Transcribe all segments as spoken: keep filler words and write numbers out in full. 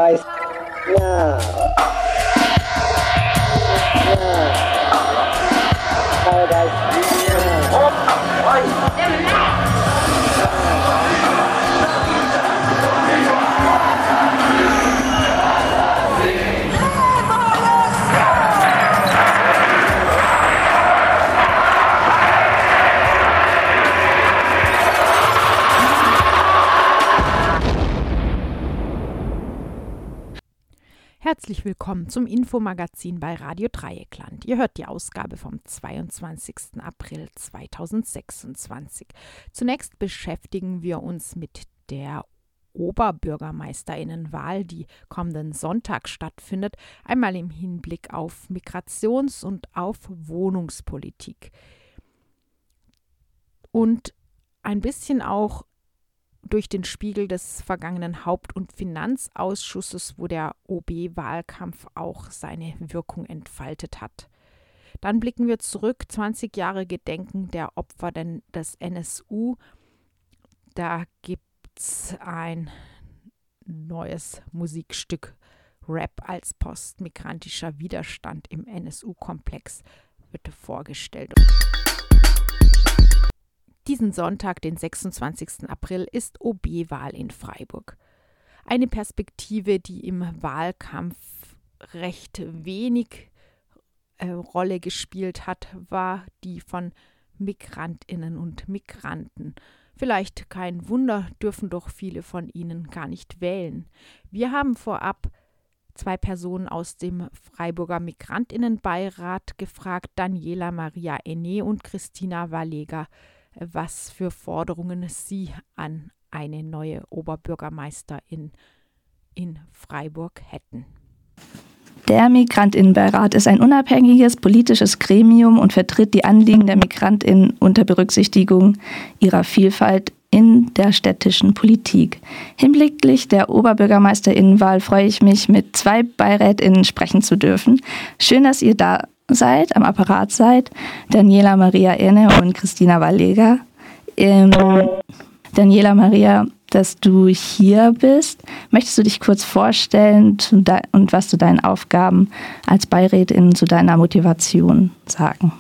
guys. Yeah. Yeah. Hi guys. Yeah. Herzlich willkommen zum Infomagazin bei Radio Dreieckland. Ihr hört die Ausgabe vom zweiundzwanzigsten April zweitausendsechsundzwanzig. Zunächst beschäftigen wir uns mit der Oberbürgermeisterinnenwahl, die kommenden Sonntag stattfindet, einmal im Hinblick auf Migrations- und auf Wohnungspolitik. Und ein bisschen auch durch den Spiegel des vergangenen Haupt- und Finanzausschusses, wo der O B-Wahlkampf auch seine Wirkung entfaltet hat. Dann blicken wir zurück, zwanzig Jahre Gedenken der Opfer des N S U. Da gibt es ein neues Musikstück, Rap als postmigrantischer Widerstand im N S U-Komplex, wird vorgestellt. Diesen Sonntag, den sechsundzwanzigsten April, ist O B-Wahl in Freiburg. Eine Perspektive, die im Wahlkampf recht wenig äh, Rolle gespielt hat, war die von Migrantinnen und Migranten. Vielleicht kein Wunder, dürfen doch viele von ihnen gar nicht wählen. Wir haben vorab zwei Personen aus dem Freiburger Migrantinnenbeirat gefragt, Daniela Maria Enne und Christina Walleger, was für Forderungen sie an eine neue Oberbürgermeisterin in Freiburg hätten. Der Migrantinnenbeirat ist ein unabhängiges politisches Gremium und vertritt die Anliegen der Migrantinnen unter Berücksichtigung ihrer Vielfalt in der städtischen Politik. Hinblicklich der Oberbürgermeisterinnenwahl freue ich mich, mit zwei BeirätInnen sprechen zu dürfen. Schön, dass ihr da seid, am Apparat seid, Daniela Maria Enne und Christina Walleger. Ähm, Daniela Maria, dass du hier bist, möchtest du dich kurz vorstellen zu de- und was zu deinen Aufgaben als Beirätin, zu deiner Motivation sagen?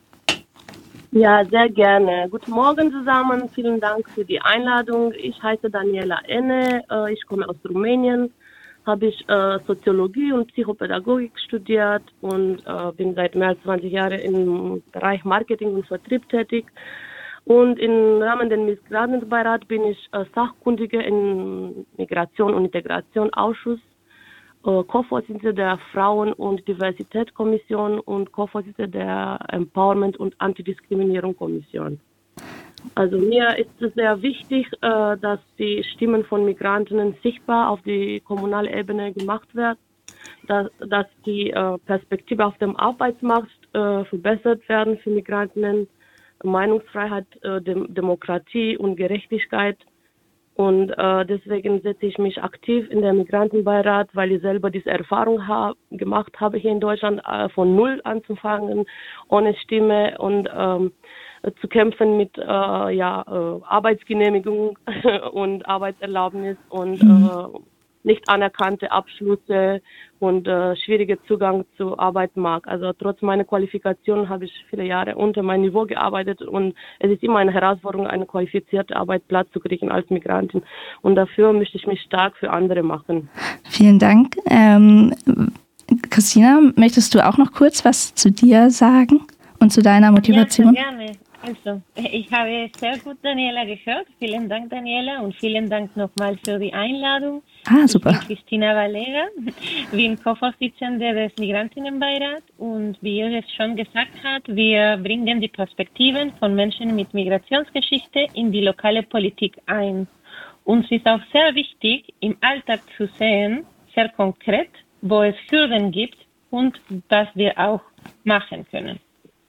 Ja, sehr gerne. Guten Morgen zusammen, vielen Dank für die Einladung. Ich heiße Daniela Enne, ich komme aus Rumänien. Habe ich äh, Soziologie und Psychopädagogik studiert und äh, bin seit mehr als zwanzig Jahren im Bereich Marketing und Vertrieb tätig. Und im Rahmen des Migrantenbeirats bin ich äh, Sachkundige im Migration- und Integrationsausschuss, äh, Co-Vorsitzende der Frauen- und Diversitätskommission und Co-Vorsitzende der Empowerment- und Antidiskriminierung-Kommission. Also mir ist es sehr wichtig, äh, dass die Stimmen von Migrantinnen sichtbar auf die kommunale Ebene gemacht werden, dass, dass die äh, Perspektive auf dem Arbeitsmarkt äh, verbessert werden für Migrantinnen, Meinungsfreiheit, äh, Dem- Demokratie und Gerechtigkeit. Und äh, deswegen setze ich mich aktiv in der Migrantenbeirat, weil ich selber diese Erfahrung ha- gemacht habe, hier in Deutschland äh, von Null anzufangen, ohne Stimme und ähm, zu kämpfen mit äh, ja, äh, Arbeitsgenehmigung und Arbeitserlaubnis und äh, nicht anerkannte Abschlüsse und äh, schwieriger Zugang zu Arbeitsmarkt. Also trotz meiner Qualifikation habe ich viele Jahre unter meinem Niveau gearbeitet und es ist immer eine Herausforderung, einen qualifizierten Arbeitsplatz zu kriegen als Migrantin. Und dafür möchte ich mich stark für andere machen. Vielen Dank. Ähm, Christina, möchtest du auch noch kurz was zu dir sagen und zu deiner Motivation? Ja, gerne. Also, ich habe sehr gut Daniela gehört. Vielen Dank, Daniela, und vielen Dank nochmal für die Einladung. Ah, super. Ich bin Christina Walleger, bin Co-Vorsitzende des Migrantinnenbeirats und wie ihr es schon gesagt habt, wir bringen die Perspektiven von Menschen mit Migrationsgeschichte in die lokale Politik ein. Uns ist auch sehr wichtig, im Alltag zu sehen, sehr konkret, wo es Hürden gibt und was wir auch machen können.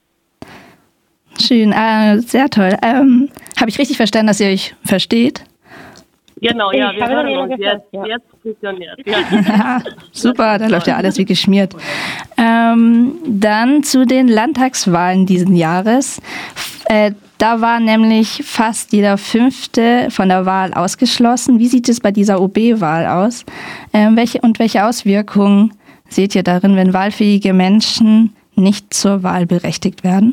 Schön, äh, sehr toll. Ähm, Habe ich richtig verstanden, dass ihr euch versteht? Genau, ja, Ich wir habe hören Daniela uns gesagt, jetzt. ja. Jetzt funktioniert. Ja. Super, da läuft ja alles wie geschmiert. Ähm, dann zu den Landtagswahlen diesen Jahres. Äh, Da war nämlich fast jeder Fünfte von der Wahl ausgeschlossen. Wie sieht es bei dieser O B-Wahl aus? Ähm, welche, und welche Auswirkungen seht ihr darin, wenn wahlfähige Menschen nicht zur Wahl berechtigt werden?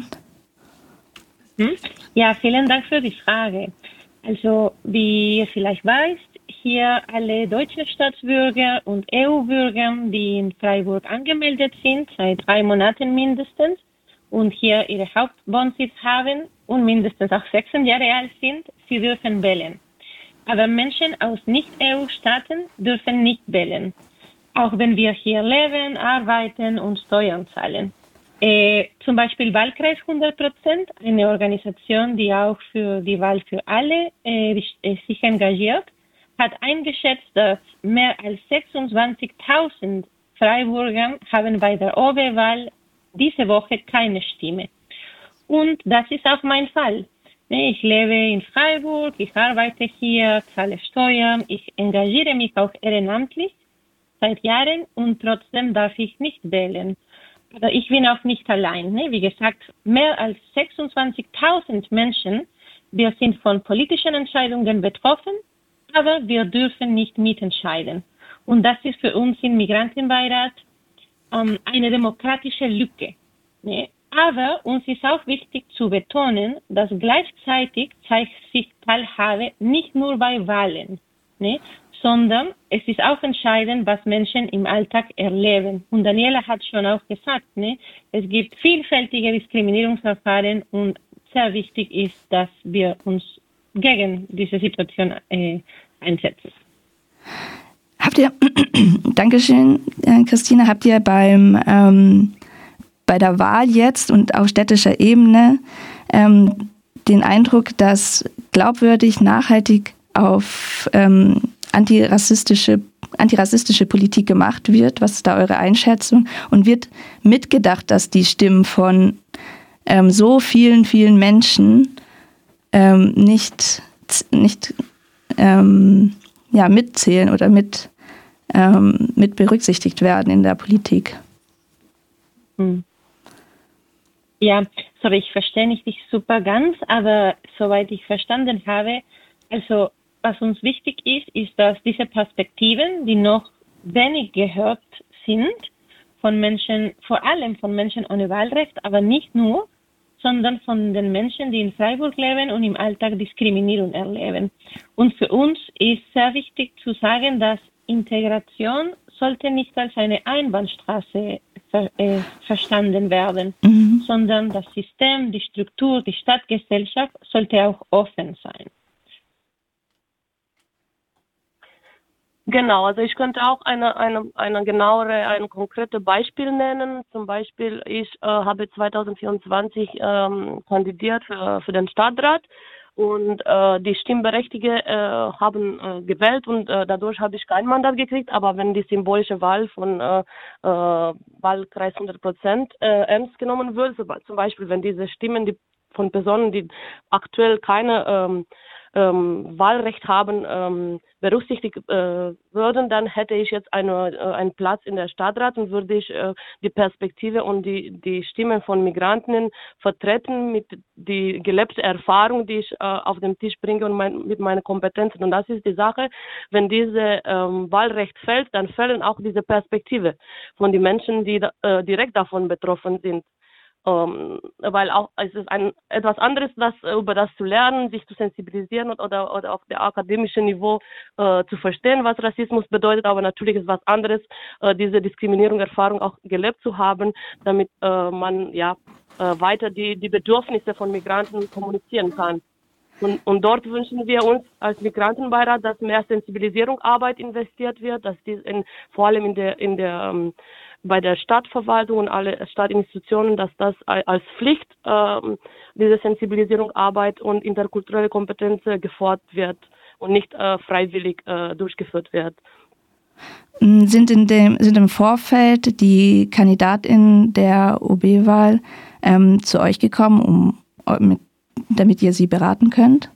Ja, vielen Dank für die Frage. Also, wie ihr vielleicht weißt, hier alle deutschen Staatsbürger und E U-Bürger, die in Freiburg angemeldet sind, seit drei Monaten mindestens, und hier ihre Hauptwohnsitz haben und mindestens auch sechzehn Jahre alt sind, sie dürfen wählen. Aber Menschen aus Nicht-E U-Staaten dürfen nicht wählen, auch wenn wir hier leben, arbeiten und Steuern zahlen. Äh, zum Beispiel Wahlkreis hundert Prozent, eine Organisation, die auch für die Wahl für alle äh, sich engagiert, hat eingeschätzt, dass mehr als sechsundzwanzigtausend Freiburger haben bei der O B-Wahl diese Woche keine Stimme. Und das ist auch mein Fall. Ich lebe in Freiburg, ich arbeite hier, zahle Steuern, ich engagiere mich auch ehrenamtlich seit Jahren und trotzdem darf ich nicht wählen. Aber ich bin auch nicht allein. Wie gesagt, mehr als sechsundzwanzigtausend Menschen, wir sind von politischen Entscheidungen betroffen, aber wir dürfen nicht mitentscheiden. Und das ist für uns im Migrantenbeirat ähm, eine demokratische Lücke. Ne? Aber uns ist auch wichtig zu betonen, dass gleichzeitig zeigt sich Teilhabe nicht nur bei Wahlen, ne? sondern es ist auch entscheidend, was Menschen im Alltag erleben. Und Daniela hat schon auch gesagt, ne? es gibt vielfältige Diskriminierungsverfahren und sehr wichtig ist, dass wir uns gegen diese Situation äh, einsetzen. Habt ihr, Dankeschön, Christine, habt ihr beim, ähm, bei der Wahl jetzt und auf städtischer Ebene ähm, den Eindruck, dass glaubwürdig, nachhaltig auf ähm, antirassistische, antirassistische Politik gemacht wird? Was ist da eure Einschätzung? Und wird mitgedacht, dass die Stimmen von ähm, so vielen, vielen Menschen ähm, nicht, nicht ähm, ja, mitzählen oder mit, ähm, mit berücksichtigt werden in der Politik? Hm. Ja, sorry, ich verstehe nicht dich super ganz, aber soweit ich verstanden habe, also was uns wichtig ist, ist, dass diese Perspektiven, die noch wenig gehört sind, von Menschen, vor allem von Menschen ohne Wahlrecht, aber nicht nur, sondern von den Menschen, die in Freiburg leben und im Alltag Diskriminierung erleben. Und für uns ist sehr wichtig zu sagen, dass Integration sollte nicht als eine Einbahnstraße ver, äh, verstanden werden, mhm. sondern das System, die Struktur, die Stadtgesellschaft sollte auch offen sein. Genau, also ich könnte auch eine, eine, eine genauere, ein konkretes Beispiel nennen. Zum Beispiel, ich äh, habe zwanzig vierundzwanzig ähm, kandidiert für, für den Stadtrat und äh, die Stimmberechtigten äh, haben äh, gewählt und äh, dadurch habe ich kein Mandat gekriegt. Aber wenn die symbolische Wahl von äh, äh, Wahlkreis hundert Prozent äh, ernst genommen wird, zum Beispiel wenn diese Stimmen die von Personen, die aktuell keine ähm, Ähm, Wahlrecht haben, ähm, berücksichtigt äh, würden, dann hätte ich jetzt eine, äh, einen Platz in der Stadtrat und würde ich äh, die Perspektive und die, die Stimmen von Migranten vertreten mit die gelebte Erfahrung, die ich äh, auf den Tisch bringe und mein, mit meinen Kompetenzen. Und das ist die Sache, wenn diese ähm, Wahlrecht fällt, dann fällen auch diese Perspektive von den Menschen, die äh, direkt davon betroffen sind. Um, weil auch es ist ein etwas anderes, das über das zu lernen, sich zu sensibilisieren oder, oder auf der akademischen Niveau äh, zu verstehen, was Rassismus bedeutet, aber natürlich ist was anderes, äh, diese Diskriminierung-Erfahrung auch gelebt zu haben, damit äh, man ja äh, weiter die, die Bedürfnisse von Migranten kommunizieren kann. Und, und dort wünschen wir uns als Migrantenbeirat, dass mehr Sensibilisierungsarbeit investiert wird, dass dies in, vor allem in der, in der ähm, bei der Stadtverwaltung und alle Stadtinstitutionen, dass das als Pflicht ähm, diese Sensibilisierungsarbeit und interkulturelle Kompetenz äh, gefordert wird und nicht äh, freiwillig äh, durchgeführt wird. Sind, in dem, sind im Vorfeld die KandidatInnen der O B-Wahl ähm, zu euch gekommen, um, mit, damit ihr sie beraten könnt?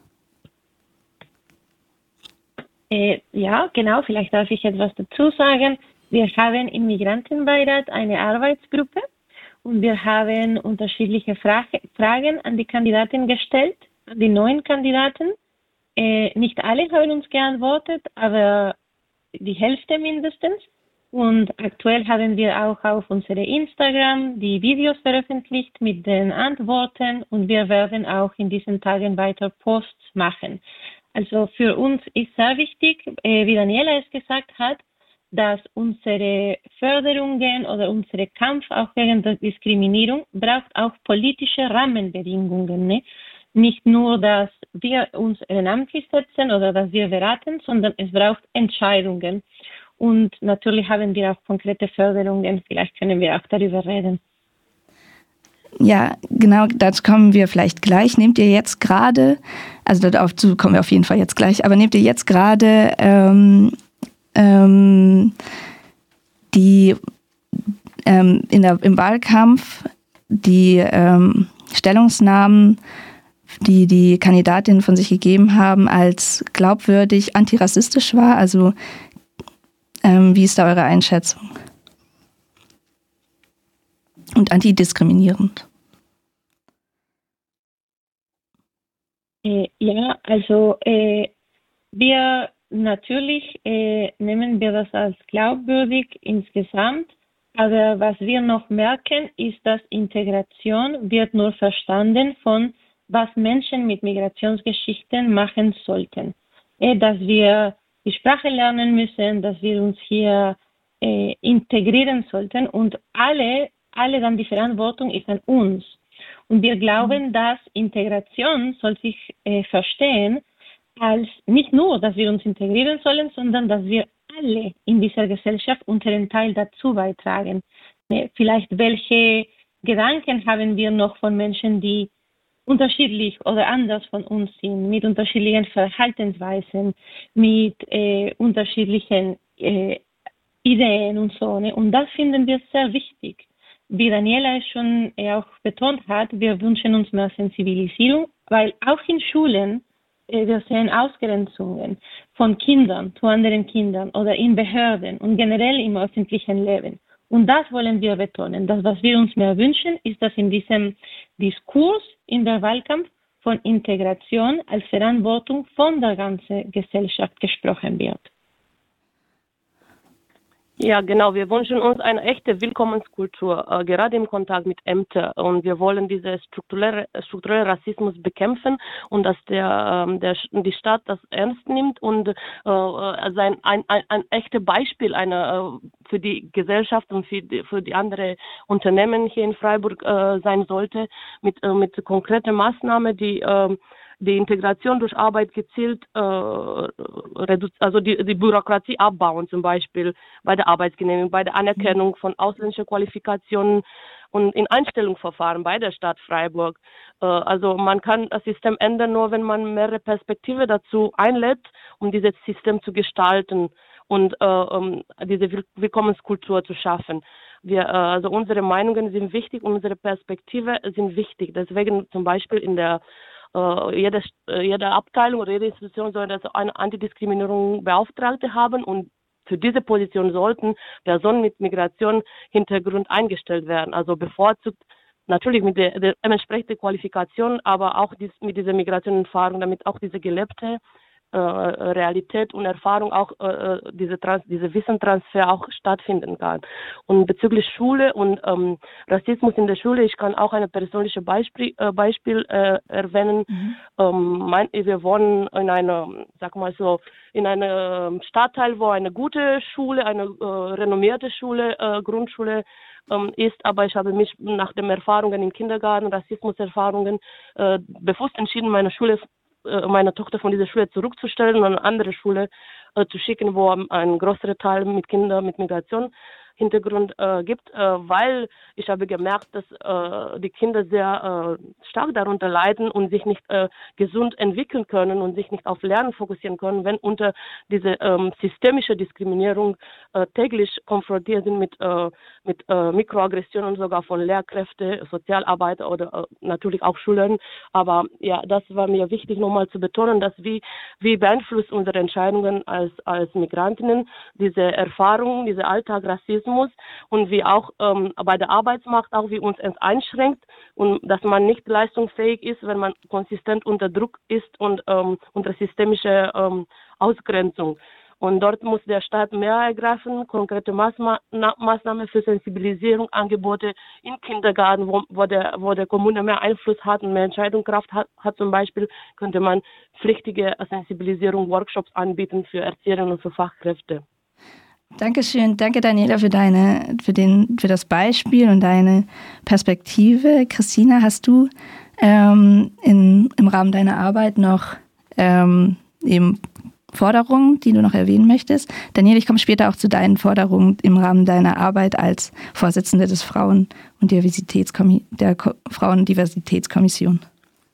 Äh, ja, genau. Vielleicht darf ich etwas dazu sagen. Wir haben im Migrantenbeirat eine Arbeitsgruppe und wir haben unterschiedliche Fra- Fragen an die Kandidaten gestellt, an die neuen Kandidaten. Äh, nicht alle haben uns geantwortet, aber die Hälfte mindestens. Und aktuell haben wir auch auf unsere Instagram die Videos veröffentlicht mit den Antworten und wir werden auch in diesen Tagen weiter Posts machen. Also für uns ist sehr wichtig, äh, wie Daniela es gesagt hat, dass unsere Förderungen oder unsere Kampf auch gegen die Diskriminierung braucht auch politische Rahmenbedingungen. Ne? Nicht nur, dass wir uns ehrenamtlich setzen oder dass wir beraten, sondern es braucht Entscheidungen. Und natürlich haben wir auch konkrete Förderungen. Vielleicht können wir auch darüber reden. Ja, genau, dazu kommen wir vielleicht gleich. Nehmt ihr jetzt gerade, also dazu kommen wir auf jeden Fall jetzt gleich, aber nehmt ihr jetzt gerade ähm, ähm, die ähm, in der, im Wahlkampf die ähm, Stellungsnahmen, die die Kandidatinnen von sich gegeben haben, als glaubwürdig antirassistisch war? Also ähm, wie ist da eure Einschätzung? Und antidiskriminierend. Äh, ja, also äh, wir natürlich äh, nehmen wir das als glaubwürdig insgesamt, aber was wir noch merken, ist, dass Integration wird nur verstanden von, was Menschen mit Migrationsgeschichten machen sollten. Äh, dass wir die Sprache lernen müssen, dass wir uns hier äh, integrieren sollten und alle alle dann die Verantwortung ist an uns. Und wir glauben, dass Integration soll sich äh, verstehen als nicht nur, dass wir uns integrieren sollen, sondern dass wir alle in dieser Gesellschaft unseren Teil dazu beitragen. Äh, vielleicht welche Gedanken haben wir noch von Menschen, die unterschiedlich oder anders von uns sind, mit unterschiedlichen Verhaltensweisen, mit äh, unterschiedlichen äh, Ideen und so. Ne? Und das finden wir sehr wichtig. Wie Daniela es schon äh, auch betont hat, wir wünschen uns mehr Sensibilisierung, weil auch in Schulen äh, wir sehen Ausgrenzungen von Kindern zu anderen Kindern oder in Behörden und generell im öffentlichen Leben. Und das wollen wir betonen. Das, was wir uns mehr wünschen, ist, dass in diesem Diskurs in der Wahlkampf von Integration als Verantwortung von der ganzen Gesellschaft gesprochen wird. Ja, genau. Wir wünschen uns eine echte Willkommenskultur, äh, gerade im Kontakt mit Ämtern. Und wir wollen diesen strukturellen strukturelle Rassismus bekämpfen und dass der, ähm, der, die Stadt das ernst nimmt und äh, sein, ein, ein, ein echtes Beispiel eine, äh, für die Gesellschaft und für die, für die anderen Unternehmen hier in Freiburg äh, sein sollte, mit, äh, mit konkreten Maßnahmen, die äh, die Integration durch Arbeit gezielt, äh, also die, die Bürokratie abbauen, zum Beispiel bei der Arbeitsgenehmigung, bei der Anerkennung von ausländischen Qualifikationen und in Einstellungsverfahren bei der Stadt Freiburg. Äh, also man kann das System ändern, nur wenn man mehrere Perspektiven dazu einlädt, um dieses System zu gestalten und äh, um diese Will- Willkommenskultur zu schaffen. Wir, äh, also unsere Meinungen sind wichtig und unsere Perspektive sind wichtig. Deswegen zum Beispiel in der Uh, jede, uh, jede Abteilung oder jede Institution soll also eine Antidiskriminierung-Beauftragte haben und für diese Position sollten Personen mit Migrationshintergrund eingestellt werden. Also bevorzugt natürlich mit der, der entsprechenden Qualifikation, aber auch dies, mit dieser Migrationserfahrung, damit auch diese gelebte äh, Realität und Erfahrung auch äh, diese, Trans, diese Wissenstransfer auch stattfinden kann. Und bezüglich Schule und ähm, Rassismus in der Schule, ich kann auch ein persönliches Beispiel, äh, Beispiel äh, erwähnen. Mhm. Ähm, mein, wir wohnen in einer, sag mal so, in einem Stadtteil, wo eine gute Schule, eine äh, renommierte Schule, äh, Grundschule ähm, ist, aber ich habe mich nach den Erfahrungen im Kindergarten, Rassismuserfahrungen, äh, bewusst entschieden, meine Schule meine Tochter von dieser Schule zurückzustellen und eine andere Schule äh, zu schicken, wo ein größerer Teil mit Kindern mit Migrationshintergrund äh, gibt, äh, weil ich habe gemerkt, dass äh, die Kinder sehr äh, stark darunter leiden und sich nicht äh, gesund entwickeln können und sich nicht auf Lernen fokussieren können, wenn unter diese ähm, systemische Diskriminierung äh, täglich konfrontiert sind mit, äh, mit äh, Mikroaggressionen sogar von Lehrkräften, Sozialarbeiter oder äh, natürlich auch Schülern. Aber ja, das war mir wichtig, nochmal zu betonen, dass wie, wie beeinflusst unsere Entscheidungen als, als Migrantinnen diese Erfahrung, dieser Alltagsrassismus muss und wie auch ähm, bei der Arbeitsmacht auch wie uns es einschränkt und dass man nicht leistungsfähig ist, wenn man konsistent unter Druck ist und ähm, unter systemische ähm, Ausgrenzung. Und dort muss der Staat mehr ergreifen, konkrete Maßma- Na- Maßnahmen für Sensibilisierung, Angebote im Kindergarten, wo, wo, der, wo der Kommune mehr Einfluss hat und mehr Entscheidungskraft hat, hat zum Beispiel, könnte man pflichtige Sensibilisierung, Workshops anbieten für Erzieherinnen und für Fachkräfte. Dankeschön, danke Daniela für deine, für den, für das Beispiel und deine Perspektive. Christina, hast du ähm, in, im Rahmen deiner Arbeit noch ähm, eben Forderungen, die du noch erwähnen möchtest? Daniela, ich komme später auch zu deinen Forderungen im Rahmen deiner Arbeit als Vorsitzende des Frauen- und Diversitätskommi- der Ko- Frauendiversitätskommission.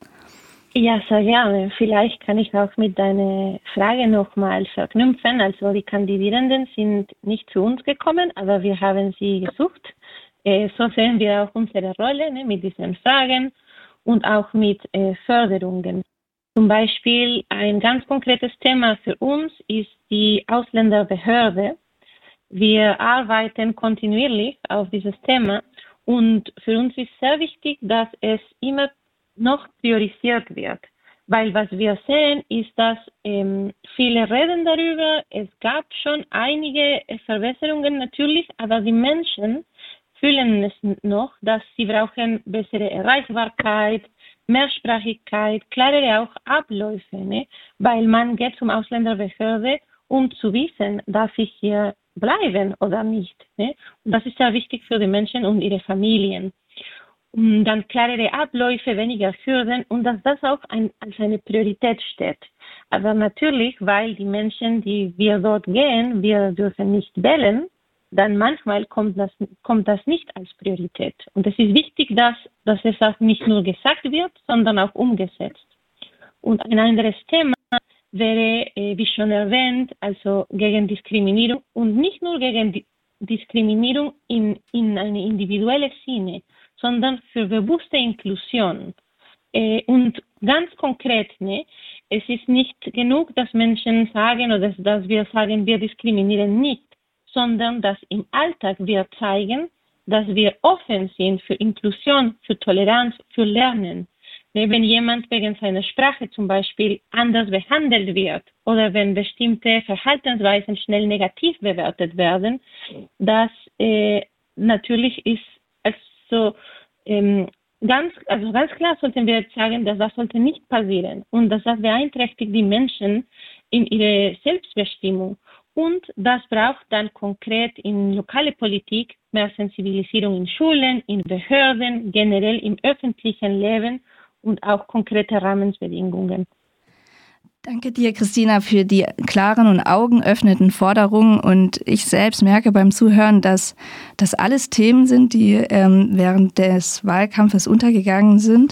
Ja, sehr gerne. Vielleicht kann ich auch mit deiner Frage nochmal verknüpfen. Also die Kandidierenden sind nicht zu uns gekommen, aber wir haben sie gesucht. Äh, so sehen wir auch unsere Rolle, ne, mit diesen Fragen und auch mit äh, Förderungen. Zum Beispiel ein ganz konkretes Thema für uns ist die Ausländerbehörde. Wir arbeiten kontinuierlich auf dieses Thema und für uns ist sehr wichtig, dass es immer noch priorisiert wird. Weil was wir sehen, ist, dass ähm, viele reden darüber, es gab schon einige Verbesserungen natürlich, aber die Menschen fühlen es noch, dass sie brauchen bessere Erreichbarkeit, Mehrsprachigkeit, klarere auch Abläufe, ne? Weil man geht zum Ausländerbehörde, um zu wissen, darf ich hier bleiben oder nicht. Ne? Und das ist sehr wichtig für die Menschen und ihre Familien. Und dann klarere Abläufe, weniger Hürden und dass das auch ein, als eine Priorität steht. Aber natürlich, weil die Menschen, die wir dort gehen, wir dürfen nicht wählen, dann manchmal kommt das, kommt das nicht als Priorität. Und es ist wichtig, dass, dass es auch nicht nur gesagt wird, sondern auch umgesetzt. Und ein anderes Thema wäre, äh, wie schon erwähnt, also gegen Diskriminierung und nicht nur gegen die Diskriminierung in, in eine individuelle Sinne, sondern für bewusste Inklusion. Äh, und ganz konkret, ne, es ist nicht genug, dass Menschen sagen oder dass, dass wir sagen, wir diskriminieren nicht, sondern dass im Alltag wir zeigen, dass wir offen sind für Inklusion, für Toleranz, für Lernen. Wenn jemand wegen seiner Sprache zum Beispiel anders behandelt wird oder wenn bestimmte Verhaltensweisen schnell negativ bewertet werden, das äh, natürlich ist also ähm, ganz, also ganz klar sollten wir sagen, dass das sollte nicht passieren und dass das beeinträchtigt die Menschen in ihrer Selbstbestimmung. Und das braucht dann konkret in lokale Politik mehr Sensibilisierung in Schulen, in Behörden, generell im öffentlichen Leben und auch konkrete Rahmenbedingungen. Danke dir, Christina, für die klaren und augenöffnenden Forderungen. Und ich selbst merke beim Zuhören, dass das alles Themen sind, die ähm, während des Wahlkampfes untergegangen sind.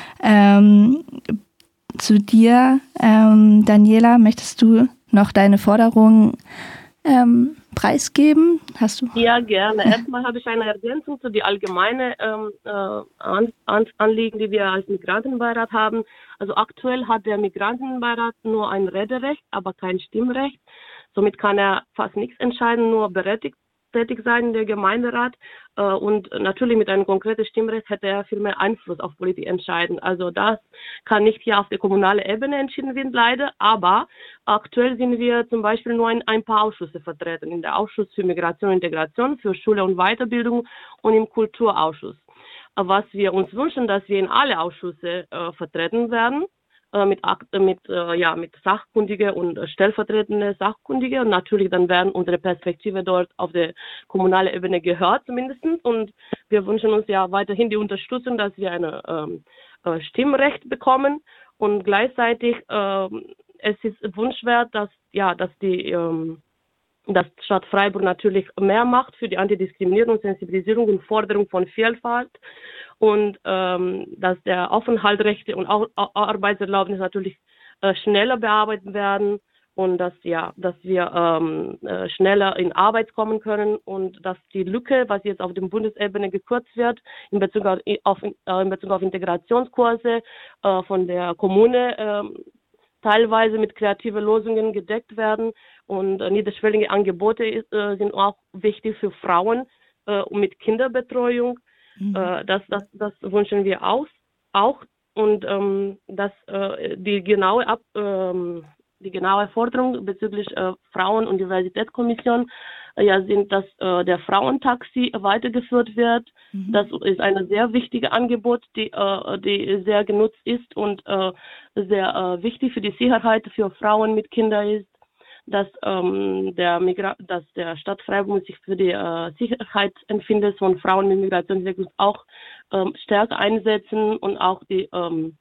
Ähm, zu dir, ähm, Daniela, möchtest du noch deine Forderungen ähm, preisgeben? Hast du? Ja, gerne. Erstmal habe ich eine Ergänzung zu die allgemeine ähm, äh, An An Anliegen, die wir als Migrantenbeirat haben. Also aktuell hat der Migrantenbeirat nur ein Rederecht, aber kein Stimmrecht. Somit kann er fast nichts entscheiden, nur berechtigt tätig sein in der Gemeinderat. Äh, und natürlich mit einem konkreten Stimmrecht hätte er viel mehr Einfluss auf Politik entscheiden. Also das kann nicht hier auf der kommunalen Ebene entschieden werden, leider. Aber aktuell sind wir zum Beispiel nur in ein paar Ausschüsse vertreten. In der Ausschuss für Migration und Integration, für Schule und Weiterbildung und im Kulturausschuss. Was wir uns wünschen, dass wir in alle Ausschüsse äh, vertreten werden. mit, mit, ja, mit Sachkundige und stellvertretende Sachkundige und natürlich dann werden unsere Perspektive dort auf der kommunalen Ebene gehört zumindest und wir wünschen uns ja weiterhin die Unterstützung, dass wir ein ähm, Stimmrecht bekommen und gleichzeitig ähm, es ist wünschenswert, dass, ja, dass die ähm, dass Stadt Freiburg natürlich mehr macht für die Antidiskriminierung, Sensibilisierung und Forderung von Vielfalt und ähm, dass der Aufenthaltsrechte und auch Arbeitserlaubnis natürlich äh, schneller bearbeitet werden und dass ja, dass wir ähm, äh, schneller in Arbeit kommen können und dass die Lücke, was jetzt auf der Bundesebene gekürzt wird, in Bezug auf, auf, äh, in Bezug auf Integrationskurse äh, von der Kommune äh, teilweise mit kreativen Lösungen gedeckt werden. Und äh, niederschwellige Angebote ist, äh, sind auch wichtig für Frauen äh, mit Kinderbetreuung. Mhm. Äh, das, das, das wünschen wir auch. auch. Und ähm, dass äh, die genaue Ab, ähm, die genaue Forderung bezüglich äh, Frauen- und Diversitätskommission äh, ja, sind, dass äh, der Frauentaxi weitergeführt wird. Mhm. Das ist ein sehr wichtiges Angebot, die, äh, die sehr genutzt ist und äh, sehr äh, wichtig für die Sicherheit für Frauen mit Kindern ist. Dass, ähm, der Migra- dass der Stadt Freiburg sich für die äh, Sicherheitsempfinden von Frauen mit Migrationshintergrund auch ähm, stärker einsetzen und auch die, ähm,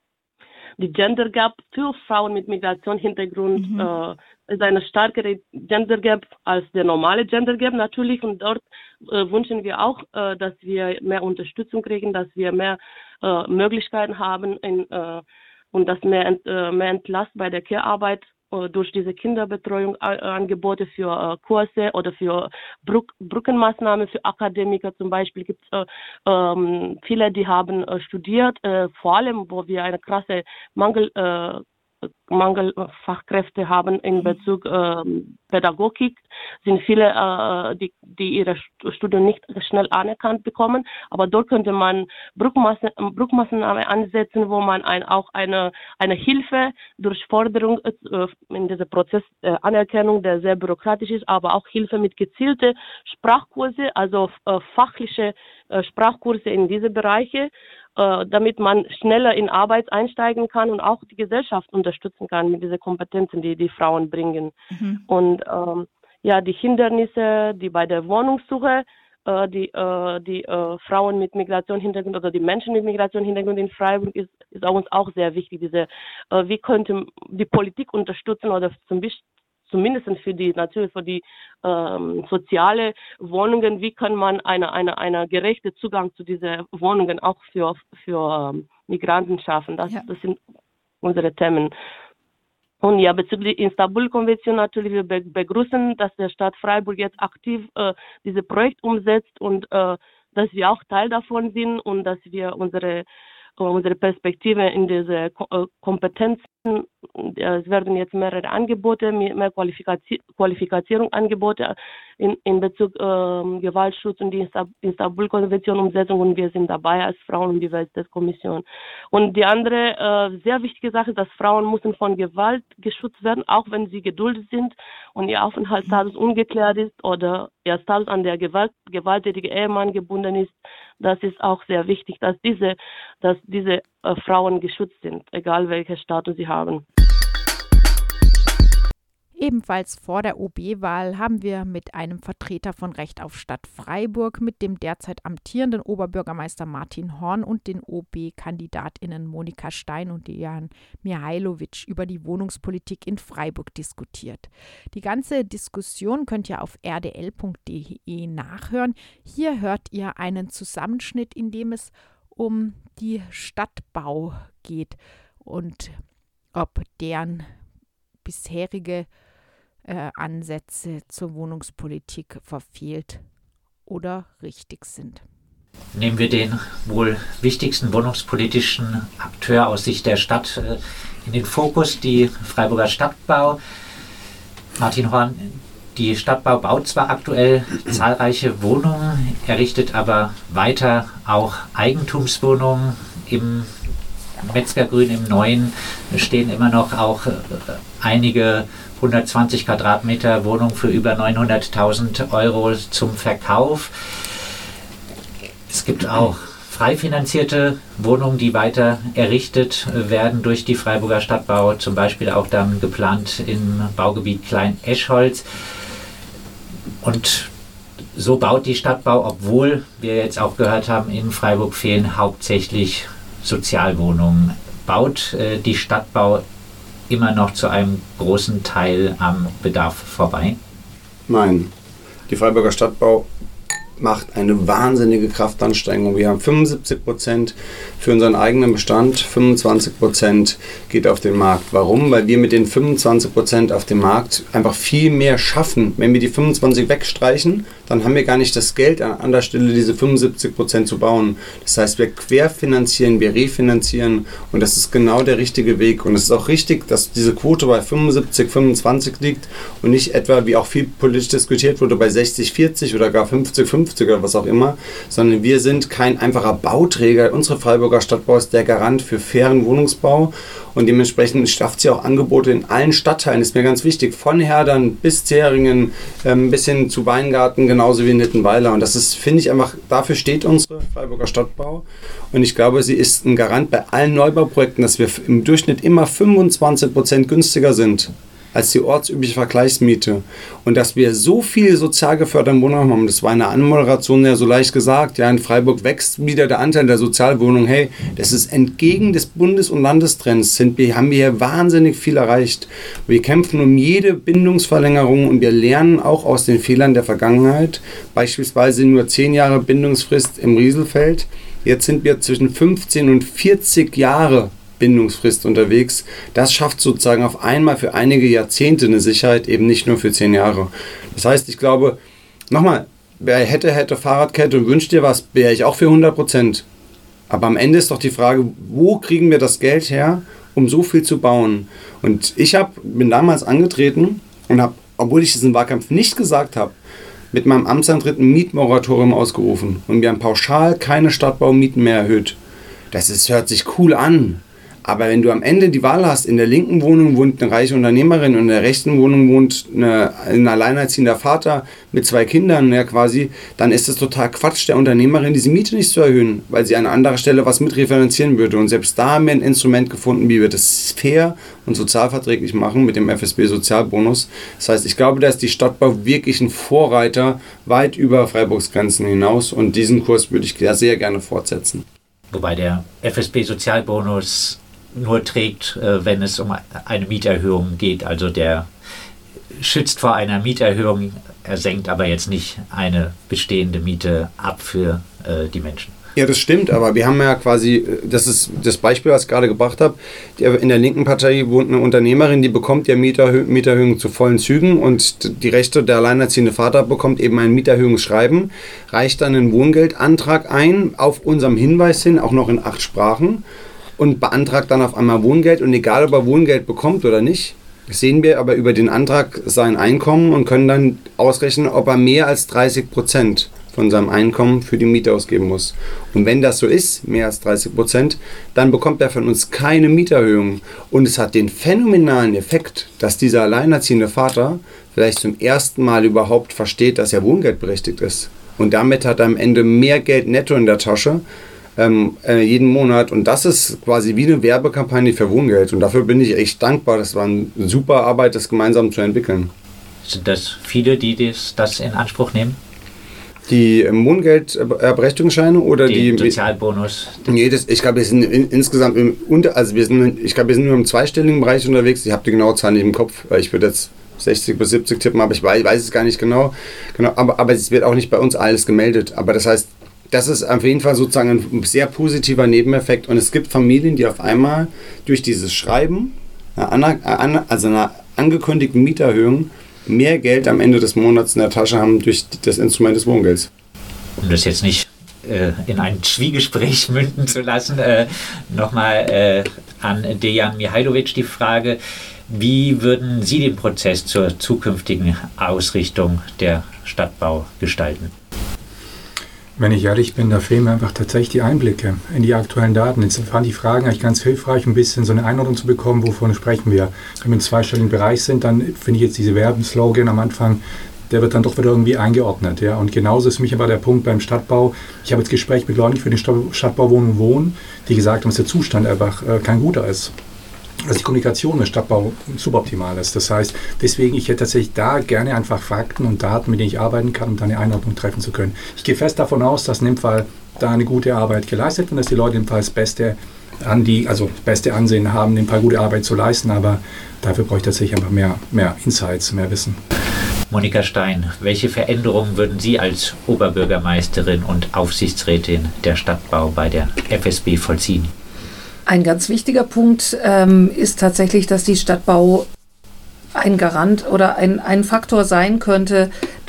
die Gender Gap für Frauen mit Migrationshintergrund mhm. äh, ist eine stärkere Gender Gap als der normale Gender Gap natürlich, und dort äh, wünschen wir auch, äh, dass wir mehr Unterstützung kriegen, dass wir mehr äh, Möglichkeiten haben in, äh, und dass mehr, ent, äh, mehr Entlast bei der Care-Arbeit durch diese Kinderbetreuung äh, Angebote für äh, Kurse oder für Brück, Brückenmaßnahmen für Akademiker zum Beispiel gibt es äh, ähm, viele, die haben äh, studiert, äh, vor allem, wo wir eine krasse Mangel äh, Mangelfachkräfte haben in Bezug äh, Pädagogik, sind viele, äh, die, die ihre Studium nicht schnell anerkannt bekommen. Aber dort könnte man Brückmaßnahmen ansetzen, wo man ein, auch eine, eine Hilfe durch Forderung äh, in diesem Prozess äh, Anerkennung, der sehr bürokratisch ist, aber auch Hilfe mit gezielte Sprachkurse, also äh, fachliche äh, Sprachkurse in diese Bereiche, äh, damit man schneller in Arbeit einsteigen kann und auch die Gesellschaft unterstützen kann mit diesen Kompetenzen, die die Frauen bringen. Mhm. Und ähm, ja, die Hindernisse, die bei der Wohnungssuche, äh, die, äh, die äh, Frauen mit Migrationshintergrund oder die Menschen mit Migrationshintergrund in Freiburg ist, ist uns auch sehr wichtig. Diese, äh, wie könnte die Politik unterstützen oder zum Beispiel zumindest für die, natürlich für die ähm, soziale Wohnungen, wie kann man eine, eine, eine gerechte Zugang zu diesen Wohnungen auch für, für ähm, Migranten schaffen. Das, ja. das sind unsere Themen. Und ja, bezüglich der Istanbul-Konvention natürlich, wir begrüßen, dass der Stadt Freiburg jetzt aktiv äh, dieses Projekt umsetzt und äh, dass wir auch Teil davon sind und dass wir unsere unsere Perspektive in diese Kompetenzen, es werden jetzt mehrere Angebote, mehr Qualifizier- Qualifizierung Angebote in, in Bezug äh, Gewaltschutz und die Istanbul-Konvention Umsetzung, und wir sind dabei als Frauen- und Diversitätskommission. Und die andere äh, sehr wichtige Sache ist, dass Frauen müssen von Gewalt geschützt werden, auch wenn sie geduldet sind und ihr Aufenthaltsstatus ungeklärt ist oder ihr Status an der Gewalt, gewalttätige Ehemann gebunden ist. Das ist auch sehr wichtig, dass diese, dass diese äh, Frauen geschützt sind, egal welchen Status sie haben. Ebenfalls vor der O B-Wahl haben wir mit einem Vertreter von Recht auf Stadt Freiburg, mit dem derzeit amtierenden Oberbürgermeister Martin Horn und den O B-KandidatInnen Monika Stein und Dejan Mihailovic über die Wohnungspolitik in Freiburg diskutiert. Die ganze Diskussion könnt ihr auf r d l punkt d e nachhören. Hier hört ihr einen Zusammenschnitt, in dem es um die Stadtbau geht und ob deren bisherige äh, Ansätze zur Wohnungspolitik verfehlt oder richtig sind. Nehmen wir den wohl wichtigsten wohnungspolitischen Akteur aus Sicht der Stadt äh, in den Fokus, die Freiburger Stadtbau. Martin Horn, die Stadtbau baut zwar aktuell zahlreiche Wohnungen, errichtet aber weiter auch Eigentumswohnungen. Im Metzgergrün im Neuen stehen immer noch auch äh, einige hundertzwanzig Quadratmeter Wohnungen für über neunhunderttausend Euro zum Verkauf. Es gibt auch frei finanzierte Wohnungen, die weiter errichtet werden durch die Freiburger Stadtbau, zum Beispiel auch dann geplant im Baugebiet Klein-Eschholz. Und so baut die Stadtbau, obwohl wir jetzt auch gehört haben, in Freiburg fehlen hauptsächlich Sozialwohnungen. Baut äh, die Stadtbau immer noch zu einem großen Teil am Bedarf vorbei? Nein, die Freiburger Stadtbau macht eine wahnsinnige Kraftanstrengung. Wir haben fünfundsiebzig Prozent für unseren eigenen Bestand, fünfundzwanzig Prozent geht auf den Markt. Warum? Weil wir mit den fünfundzwanzig Prozent auf dem Markt einfach viel mehr schaffen. Wenn wir die fünfundzwanzig wegstreichen, dann haben wir gar nicht das Geld an anderer Stelle, diese fünfundsiebzig Prozent zu bauen. Das heißt, wir querfinanzieren, wir refinanzieren und das ist genau der richtige Weg. Und es ist auch richtig, dass diese Quote bei fünfundsiebzig, fünfundzwanzig liegt und nicht etwa, wie auch viel politisch diskutiert wurde, bei sechzig, vierzig oder gar fünfzig, fünfzig oder was auch immer, sondern wir sind kein einfacher Bauträger. Unsere Freiburger Stadtbau ist der Garant für fairen Wohnungsbau und dementsprechend schafft sie auch Angebote in allen Stadtteilen, ist mir ganz wichtig, von Herdern bis Zähringen, ähm, bis hin zu Weingarten, genauso wie in Littenweiler. Und das ist, finde ich einfach, dafür steht unsere Freiburger Stadtbau. Und ich glaube, sie ist ein Garant bei allen Neubauprojekten, dass wir im Durchschnitt immer fünfundzwanzig Prozent günstiger sind als die ortsübliche Vergleichsmiete. Und dass wir so viel sozial geförderten Wohnraum haben, das war in der Anmoderation ja so leicht gesagt, ja, in Freiburg wächst wieder der Anteil der Sozialwohnungen. Hey, das ist entgegen des Bundes- und Landestrends, sind wir, haben wir hier wahnsinnig viel erreicht. Wir kämpfen um jede Bindungsverlängerung und wir lernen auch aus den Fehlern der Vergangenheit, beispielsweise nur zehn Jahre Bindungsfrist im Rieselfeld. Jetzt sind wir zwischen fünfzehn und vierzig Jahre Bindungsfrist unterwegs. Das schafft sozusagen auf einmal für einige Jahrzehnte eine Sicherheit, eben nicht nur für zehn Jahre. Das heißt, ich glaube, nochmal, wer hätte, hätte Fahrradkette und wünscht dir was, wäre ich auch für hundert Prozent. Aber am Ende ist doch die Frage, wo kriegen wir das Geld her, um so viel zu bauen? Und ich hab, bin damals angetreten und habe, obwohl ich diesen Wahlkampf nicht gesagt habe, mit meinem Amtsantritt ein Mietmoratorium ausgerufen und wir haben pauschal keine Stadtbaumieten mehr erhöht. Das ist, hört sich cool an. Aber wenn du am Ende die Wahl hast, in der linken Wohnung wohnt eine reiche Unternehmerin und in der rechten Wohnung wohnt eine, ein alleinerziehender Vater mit zwei Kindern, ja quasi, dann ist es total Quatsch, der Unternehmerin diese Miete nicht zu erhöhen, weil sie an anderer Stelle was mitrefinanzieren würde. Und selbst da haben wir ein Instrument gefunden, wie wir das fair und sozialverträglich machen mit dem F S B-Sozialbonus. Das heißt, ich glaube, da ist die Stadtbau wirklich ein Vorreiter weit über Freiburgs Grenzen hinaus und diesen Kurs würde ich sehr, sehr gerne fortsetzen. Wobei der F S B-Sozialbonus nur trägt, wenn es um eine Mieterhöhung geht. Also der schützt vor einer Mieterhöhung, er senkt aber jetzt nicht eine bestehende Miete ab für äh, die Menschen. Ja, das stimmt, aber wir haben ja quasi, das ist das Beispiel, was ich gerade gebracht habe, in der linken Partei wohnt eine Unternehmerin, die bekommt ja Mieterhö- Mieterhöhungen zu vollen Zügen und die Rechte, der alleinerziehende Vater bekommt eben ein Mieterhöhungsschreiben, reicht dann einen Wohngeldantrag ein, auf unserem Hinweis hin, auch noch in acht Sprachen und beantragt dann auf einmal Wohngeld und egal, ob er Wohngeld bekommt oder nicht, sehen wir aber über den Antrag sein Einkommen und können dann ausrechnen, ob er mehr als dreißig Prozent von seinem Einkommen für die Miete ausgeben muss. Und wenn das so ist, mehr als dreißig Prozent, dann bekommt er von uns keine Mieterhöhung. Und es hat den phänomenalen Effekt, dass dieser alleinerziehende Vater vielleicht zum ersten Mal überhaupt versteht, dass er wohngeldberechtigt ist. Und damit hat er am Ende mehr Geld netto in der Tasche, ähm, äh, jeden Monat. Und das ist quasi wie eine Werbekampagne für Wohngeld. Und dafür bin ich echt dankbar. Das war eine super Arbeit, das gemeinsam zu entwickeln. Sind das viele, die das, das in Anspruch nehmen? Die Wohngelderberechtigungsscheine oder Den die Sozialbonus? Nee, das, ich glaube, wir sind in, insgesamt im unter, also wir sind, ich glaube, wir sind nur im zweistelligen Bereich unterwegs. Ich habe die genaue Zahl nicht im Kopf, weil ich würde jetzt sechzig bis siebzig tippen, aber ich weiß, weiß es gar nicht genau. genau aber, aber es wird auch nicht bei uns alles gemeldet. Aber das heißt, das ist auf jeden Fall sozusagen ein sehr positiver Nebeneffekt. Und es gibt Familien, die auf einmal durch dieses Schreiben, einer, also einer angekündigten Mieterhöhung, mehr Geld am Ende des Monats in der Tasche haben durch das Instrument des Wohngelds. Um das jetzt nicht äh, in ein Zwiegespräch münden zu lassen, äh, nochmal äh, an Dejan Mihajlovic die Frage, wie würden Sie den Prozess zur zukünftigen Ausrichtung der Stadtbau gestalten? Wenn ich ehrlich bin, da fehlen mir einfach tatsächlich die Einblicke in die aktuellen Daten. Jetzt fand die Fragen eigentlich ganz hilfreich, um ein bisschen so eine Einordnung zu bekommen, wovon sprechen wir. Wenn wir im zweistelligen Bereich sind, dann finde ich jetzt diese Werbeslogan am Anfang, der wird dann doch wieder irgendwie eingeordnet. Ja? Und genauso ist für mich aber der Punkt beim Stadtbau. Ich habe jetzt Gespräche mit Leuten, die für den Stadtbau Wohnen wohnen, die gesagt haben, dass der Zustand einfach äh, kein guter ist. Dass die Kommunikation im Stadtbau suboptimal ist. Das heißt, deswegen, ich hätte tatsächlich da gerne einfach Fakten und Daten, mit denen ich arbeiten kann, um da eine Einordnung treffen zu können. Ich gehe fest davon aus, dass in dem Fall da eine gute Arbeit geleistet wird und dass die Leute im Fall das Beste, an die, also das beste Ansehen haben, in dem Fall gute Arbeit zu leisten, aber dafür brauche ich tatsächlich einfach mehr, mehr Insights, mehr Wissen. Monika Stein, welche Veränderungen würden Sie als Oberbürgermeisterin und Aufsichtsrätin der Stadtbau bei der F S B vollziehen? Ein ganz wichtiger Punkt ähm, ist tatsächlich, dass die Stadtbau ein Garant oder ein, ein Faktor sein könnte,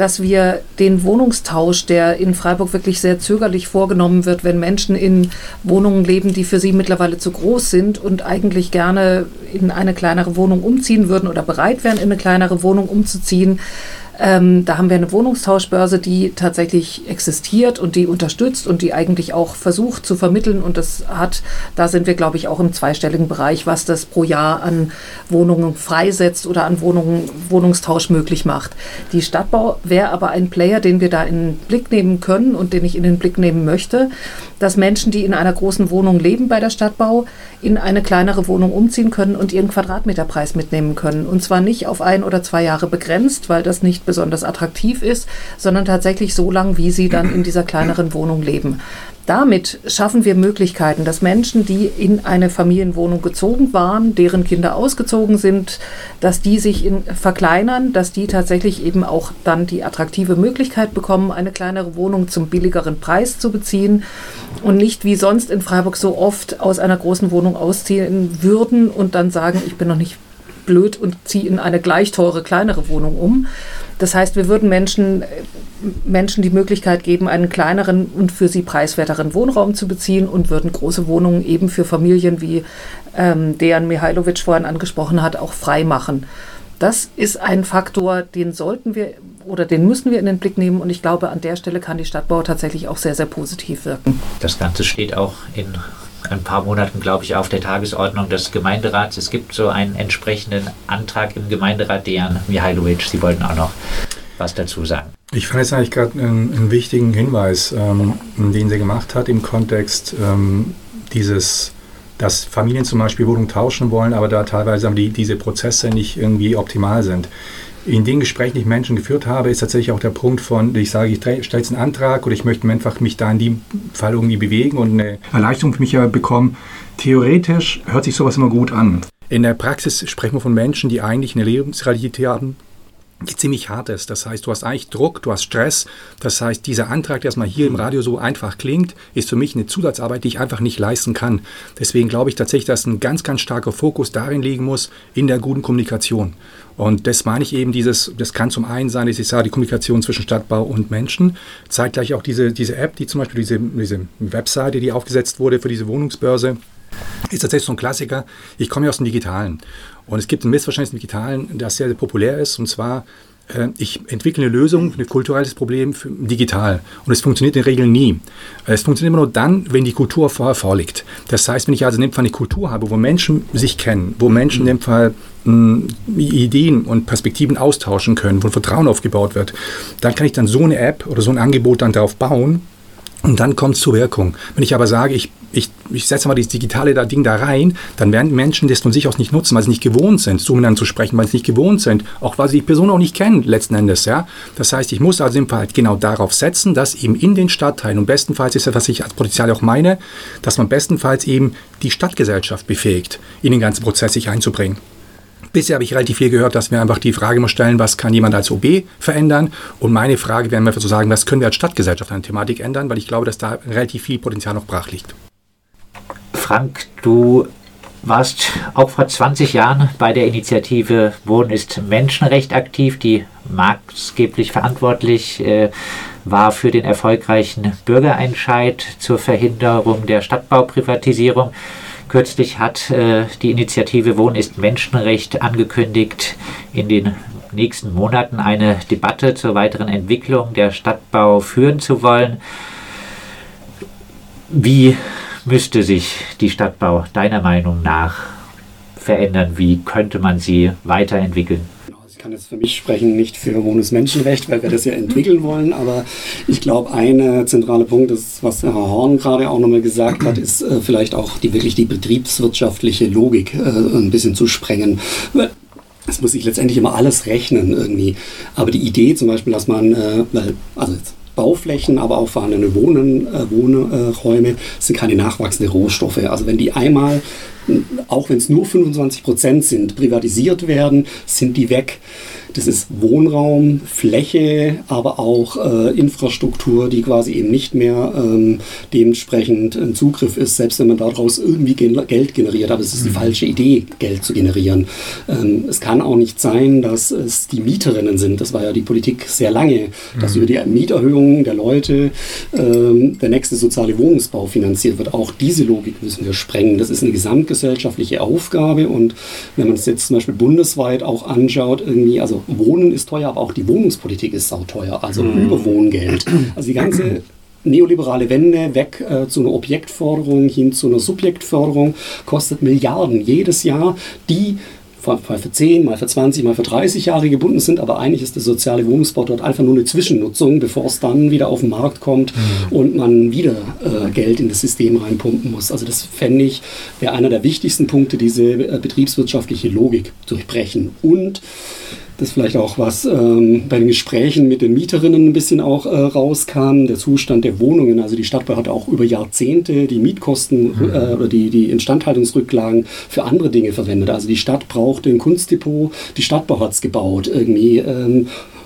dass wir den Wohnungstausch, der in Freiburg wirklich sehr zögerlich vorgenommen wird, wenn Menschen in Wohnungen leben, die für sie mittlerweile zu groß sind und eigentlich gerne in eine kleinere Wohnung umziehen würden oder bereit wären, in eine kleinere Wohnung umzuziehen. Ähm, da haben wir eine Wohnungstauschbörse, die tatsächlich existiert und die unterstützt und die eigentlich auch versucht zu vermitteln. Und das hat, da sind wir, glaube ich, auch im zweistelligen Bereich, was das pro Jahr an Wohnungen freisetzt oder an Wohnungen, Wohnungstausch möglich macht. Die Stadtbau wäre aber ein Player, den wir da in den Blick nehmen können und den ich in den Blick nehmen möchte, dass Menschen, die in einer großen Wohnung leben bei der Stadtbau, in eine kleinere Wohnung umziehen können und ihren Quadratmeterpreis mitnehmen können. Und zwar nicht auf ein oder zwei Jahre begrenzt, weil das nicht besonders attraktiv ist, sondern tatsächlich so lang, wie sie dann in dieser kleineren Wohnung leben. Damit schaffen wir Möglichkeiten, dass Menschen, die in eine Familienwohnung gezogen waren, deren Kinder ausgezogen sind, dass die sich in, verkleinern, dass die tatsächlich eben auch dann die attraktive Möglichkeit bekommen, eine kleinere Wohnung zum billigeren Preis zu beziehen und nicht wie sonst in Freiburg so oft aus einer großen Wohnung ausziehen würden und dann sagen, ich bin noch nicht blöd und ziehe in eine gleich teure, kleinere Wohnung um. Das heißt, wir würden Menschen, Menschen die Möglichkeit geben, einen kleineren und für sie preiswerteren Wohnraum zu beziehen und würden große Wohnungen eben für Familien, wie ähm, Dejan Mihailovic vorhin angesprochen hat, auch frei machen. Das ist ein Faktor, den sollten wir oder den müssen wir in den Blick nehmen und ich glaube, an der Stelle kann die Stadtbau tatsächlich auch sehr, sehr positiv wirken. Das Ganze steht auch in ein paar Monaten, glaube ich, auf der Tagesordnung des Gemeinderats. Es gibt so einen entsprechenden Antrag im Gemeinderat, Dejan Mihailovic. Sie wollten auch noch was dazu sagen. Ich fand jetzt eigentlich gerade einen, einen wichtigen Hinweis, ähm, den sie gemacht hat im Kontext ähm, dieses, dass Familien zum Beispiel Wohnungen tauschen wollen, aber da teilweise die, diese Prozesse nicht irgendwie optimal sind. In den Gesprächen, die ich Menschen geführt habe, ist tatsächlich auch der Punkt von, ich sage, ich stelle jetzt einen Antrag oder ich möchte einfach mich da in dem Fall irgendwie bewegen und eine Erleichterung für mich bekommen. Theoretisch hört sich sowas immer gut an. In der Praxis sprechen wir von Menschen, die eigentlich eine Lebensrealität haben, die ziemlich hart ist. Das heißt, du hast eigentlich Druck, du hast Stress. Das heißt, dieser Antrag, der erstmal hier im Radio so einfach klingt, ist für mich eine Zusatzarbeit, die ich einfach nicht leisten kann. Deswegen glaube ich tatsächlich, dass ein ganz, ganz starker Fokus darin liegen muss, in der guten Kommunikation. Und das meine ich eben, dieses, das kann zum einen sein, dass ich sage, die Kommunikation zwischen Stadtbau und Menschen. Zeitgleich auch diese, diese App, die zum Beispiel diese, diese Webseite, die aufgesetzt wurde für diese Wohnungsbörse, ist tatsächlich so ein Klassiker. Ich komme ja aus dem Digitalen. Und es gibt ein Missverständnis im Digitalen, das sehr, sehr populär ist. Und zwar, äh, ich entwickle eine Lösung für ein kulturelles Problem für, digital. Und es funktioniert in der Regel nie. Es funktioniert immer nur dann, wenn die Kultur vorher vorliegt. Das heißt, wenn ich also in dem Fall eine Kultur habe, wo Menschen sich kennen, wo Menschen in dem Fall mh, Ideen und Perspektiven austauschen können, wo Vertrauen aufgebaut wird, dann kann ich dann so eine App oder so ein Angebot dann darauf bauen. Und dann kommt es zur Wirkung. Wenn ich aber sage, ich, ich, ich setze mal dieses digitale da Ding da rein, dann werden Menschen das von sich aus nicht nutzen, weil sie nicht gewohnt sind, so miteinander zu sprechen, weil sie nicht gewohnt sind, auch weil sie die Person auch nicht kennen, letzten Endes. Ja? Das heißt, ich muss also im Fall halt genau darauf setzen, dass eben in den Stadtteilen, und bestenfalls ist das, was ich als Potenzial auch meine, dass man bestenfalls eben die Stadtgesellschaft befähigt, in den ganzen Prozess sich einzubringen. Bisher habe ich relativ viel gehört, dass wir einfach die Frage mal stellen, was kann jemand als O B verändern? Und meine Frage wäre einfach zu sagen, was können wir als Stadtgesellschaft an der Thematik ändern? Weil ich glaube, dass da relativ viel Potenzial noch brach liegt. Frank, du warst auch vor zwanzig Jahren bei der Initiative Wohnen ist Menschenrecht aktiv, die maßgeblich verantwortlich äh, war für den erfolgreichen Bürgerentscheid zur Verhinderung der Stadtbauprivatisierung. Kürzlich hat äh, die Initiative Wohnen ist Menschenrecht angekündigt, in den nächsten Monaten eine Debatte zur weiteren Entwicklung der Stadtbau führen zu wollen. Wie müsste sich die Stadtbau deiner Meinung nach verändern? Wie könnte man sie weiterentwickeln? Ich kann jetzt für mich sprechen, nicht für Wohnen ist Menschenrecht, weil wir das ja entwickeln wollen, aber ich glaube, ein zentraler Punkt ist, was Herr Horn gerade auch nochmal gesagt hat, ist äh, vielleicht auch die wirklich die betriebswirtschaftliche Logik äh, ein bisschen zu sprengen. Es muss sich letztendlich immer alles rechnen irgendwie, aber die Idee zum Beispiel, dass man, äh, weil, also jetzt Bauflächen, aber auch vorhandene Wohnen, äh, Wohnräume sind keine nachwachsenden Rohstoffe. Also wenn die einmal auch wenn es nur fünfundzwanzig Prozent sind, privatisiert werden, sind die weg. Das ist Wohnraum, Fläche, aber auch äh, Infrastruktur, die quasi eben nicht mehr ähm, dementsprechend ein Zugriff ist, selbst wenn man daraus irgendwie gen- Geld generiert. Aber es ist die falsche Idee, Geld zu generieren. Ähm, es kann auch nicht sein, dass es die Mieterinnen sind. Das war ja die Politik sehr lange, dass über die Mieterhöhungen der Leute ähm, der nächste soziale Wohnungsbau finanziert wird. Auch diese Logik müssen wir sprengen. Das ist eine gesamtgesellschaftliche Aufgabe. Und wenn man es jetzt zum Beispiel bundesweit auch anschaut, irgendwie, also Wohnen ist teuer, aber auch die Wohnungspolitik ist sauteuer, also mhm. über Wohngeld. Also die ganze neoliberale Wende weg äh, zu einer Objektförderung hin zu einer Subjektförderung kostet Milliarden jedes Jahr, die mal für zehn, mal für zwanzig, mal für dreißig Jahre gebunden sind, aber eigentlich ist der soziale Wohnungsbau dort einfach nur eine Zwischennutzung, bevor es dann wieder auf den Markt kommt mhm. und man wieder äh, Geld in das System reinpumpen muss. Also das fände ich, wäre einer der wichtigsten Punkte, diese äh, betriebswirtschaftliche Logik durchbrechen. Und das ist vielleicht auch was ähm, bei den Gesprächen mit den Mieterinnen ein bisschen auch äh, rauskam, der Zustand der Wohnungen. Also die Stadtbau hat auch über Jahrzehnte die Mietkosten mhm. äh, oder die, die Instandhaltungsrücklagen für andere Dinge verwendet. Also die Stadt brauchte ein Kunstdepot, die Stadtbau hat es gebaut irgendwie. Ähm,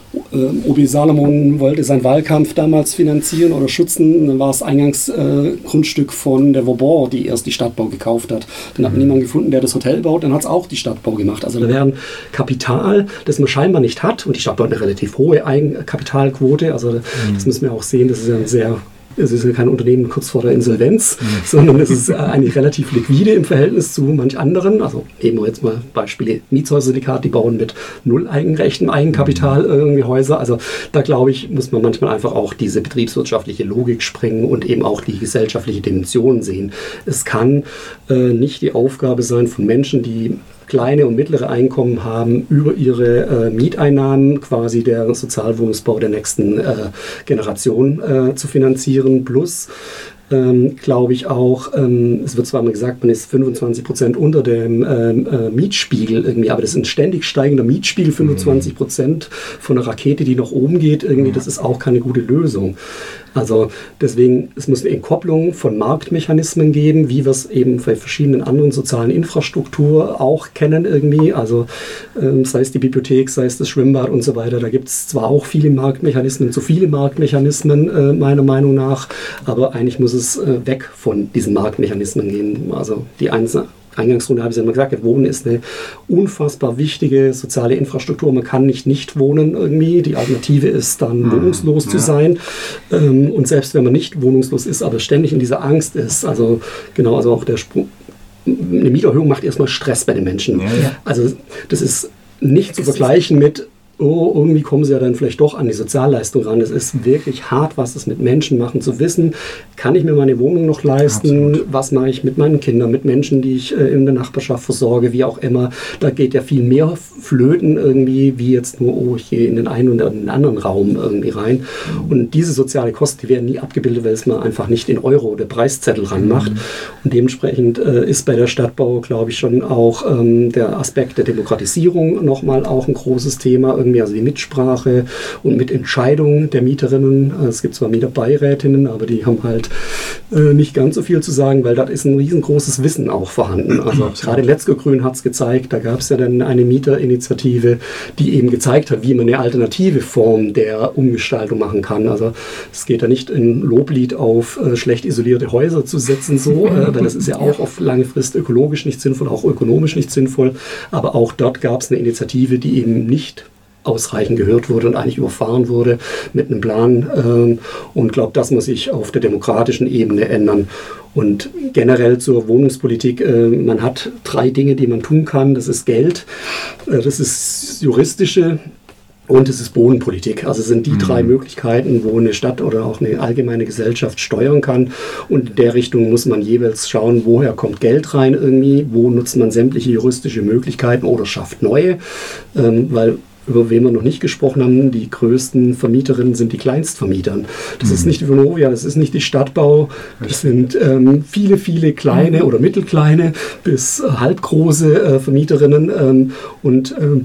O B Salomon wollte seinen Wahlkampf damals finanzieren oder schützen. Dann war es Eingangsgrundstück äh, von der Vauban, die erst die Stadtbau gekauft hat. Dann hat man niemanden gefunden, der das Hotel baut. Dann hat es auch die Stadtbau gemacht. Also da wäre ein Kapital, das man scheinbar nicht hat. Und die Stadtbau hat eine relativ hohe Eigenkapitalquote. Also mhm. das müssen wir auch sehen. Das ist ja ein sehr... Es ist ja kein Unternehmen kurz vor der Insolvenz, mhm. sondern es ist eigentlich relativ liquide im Verhältnis zu manch anderen. Also nehmen wir jetzt mal Beispiele Mietshäuser-Syndikat, die bauen mit null Eigenrechten, Eigenkapital irgendwie Häuser. Also da glaube ich, muss man manchmal einfach auch diese betriebswirtschaftliche Logik sprengen und eben auch die gesellschaftliche Dimension sehen. Es kann äh, nicht die Aufgabe sein von Menschen, die kleine und mittlere Einkommen haben, über ihre äh, Mieteinnahmen quasi der Sozialwohnungsbau der nächsten äh, Generation äh, zu finanzieren. Plus, ähm, glaube ich auch, ähm, es wird zwar mal gesagt, man ist fünfundzwanzig Prozent unter dem ähm, äh, Mietspiegel irgendwie, aber das ist ein ständig steigender Mietspiegel, fünfundzwanzig Prozent von einer Rakete, die nach oben geht, irgendwie, das ist auch keine gute Lösung. Also deswegen, es muss eine Entkopplung von Marktmechanismen geben, wie wir es eben bei verschiedenen anderen sozialen Infrastrukturen auch kennen irgendwie. Also ähm, sei es die Bibliothek, sei es das Schwimmbad und so weiter. Da gibt es zwar auch viele Marktmechanismen, zu viele Marktmechanismen äh, meiner Meinung nach, aber eigentlich muss es äh, weg von diesen Marktmechanismen gehen. Also die einzelnen Eingangsrunde habe ich ja immer gesagt, Wohnen ist eine unfassbar wichtige soziale Infrastruktur. Man kann nicht nicht wohnen irgendwie. Die Alternative ist dann mhm. wohnungslos ja. zu sein. Ähm, und selbst wenn man nicht wohnungslos ist, aber ständig in dieser Angst ist, also genau, also auch der Sprung, eine Mieterhöhung macht erstmal Stress bei den Menschen. Ja, ja. Also das ist nicht zu vergleichen mit oh, irgendwie kommen sie ja dann vielleicht doch an die Sozialleistung ran. Es ist wirklich hart, was es mit Menschen machen, zu wissen, kann ich mir meine Wohnung noch leisten, Absolut. Was mache ich mit meinen Kindern, mit Menschen, die ich äh, in der Nachbarschaft versorge, wie auch immer. Da geht ja viel mehr flöten irgendwie, wie jetzt nur, oh, ich gehe in den einen oder den anderen Raum irgendwie rein. Und diese soziale Kosten, die werden nie abgebildet, weil es man einfach nicht in Euro oder Preiszettel ranmacht. Mhm. Und dementsprechend äh, ist bei der Stadtbau, glaube ich, schon auch ähm, der Aspekt der Demokratisierung nochmal auch ein großes Thema, also die Mitsprache und Mitentscheidung der Mieterinnen. Es gibt zwar Mieterbeirätinnen, aber die haben halt äh, nicht ganz so viel zu sagen, weil da ist ein riesengroßes Wissen auch vorhanden. Also gerade Letzgergrün hat es gezeigt, da gab es ja dann eine Mieterinitiative, die eben gezeigt hat, wie man eine alternative Form der Umgestaltung machen kann. Also es geht ja nicht in Loblied auf äh, schlecht isolierte Häuser zu setzen, so, äh, weil das ist ja auch auf lange Frist ökologisch nicht sinnvoll, auch ökonomisch nicht sinnvoll. Aber auch dort gab es eine Initiative, die eben nicht ausreichend gehört wurde und eigentlich überfahren wurde mit einem Plan. Ähm, und glaube, das muss sich auf der demokratischen Ebene ändern. Und generell zur Wohnungspolitik, äh, man hat drei Dinge, die man tun kann. Das ist Geld, äh, das ist juristische und es ist Bodenpolitik. Also es sind die mhm. drei Möglichkeiten, wo eine Stadt oder auch eine allgemeine Gesellschaft steuern kann. Und in der Richtung muss man jeweils schauen, woher kommt Geld rein irgendwie, wo nutzt man sämtliche juristische Möglichkeiten oder schafft neue, ähm, weil über wen wir noch nicht gesprochen haben, die größten Vermieterinnen sind die Kleinstvermietern. Das mhm. ist nicht die Vonovia, das ist nicht die Stadtbau, das sind ähm, viele, viele kleine mhm. oder mittelkleine bis äh, halbgroße äh, Vermieterinnen ähm, und ähm,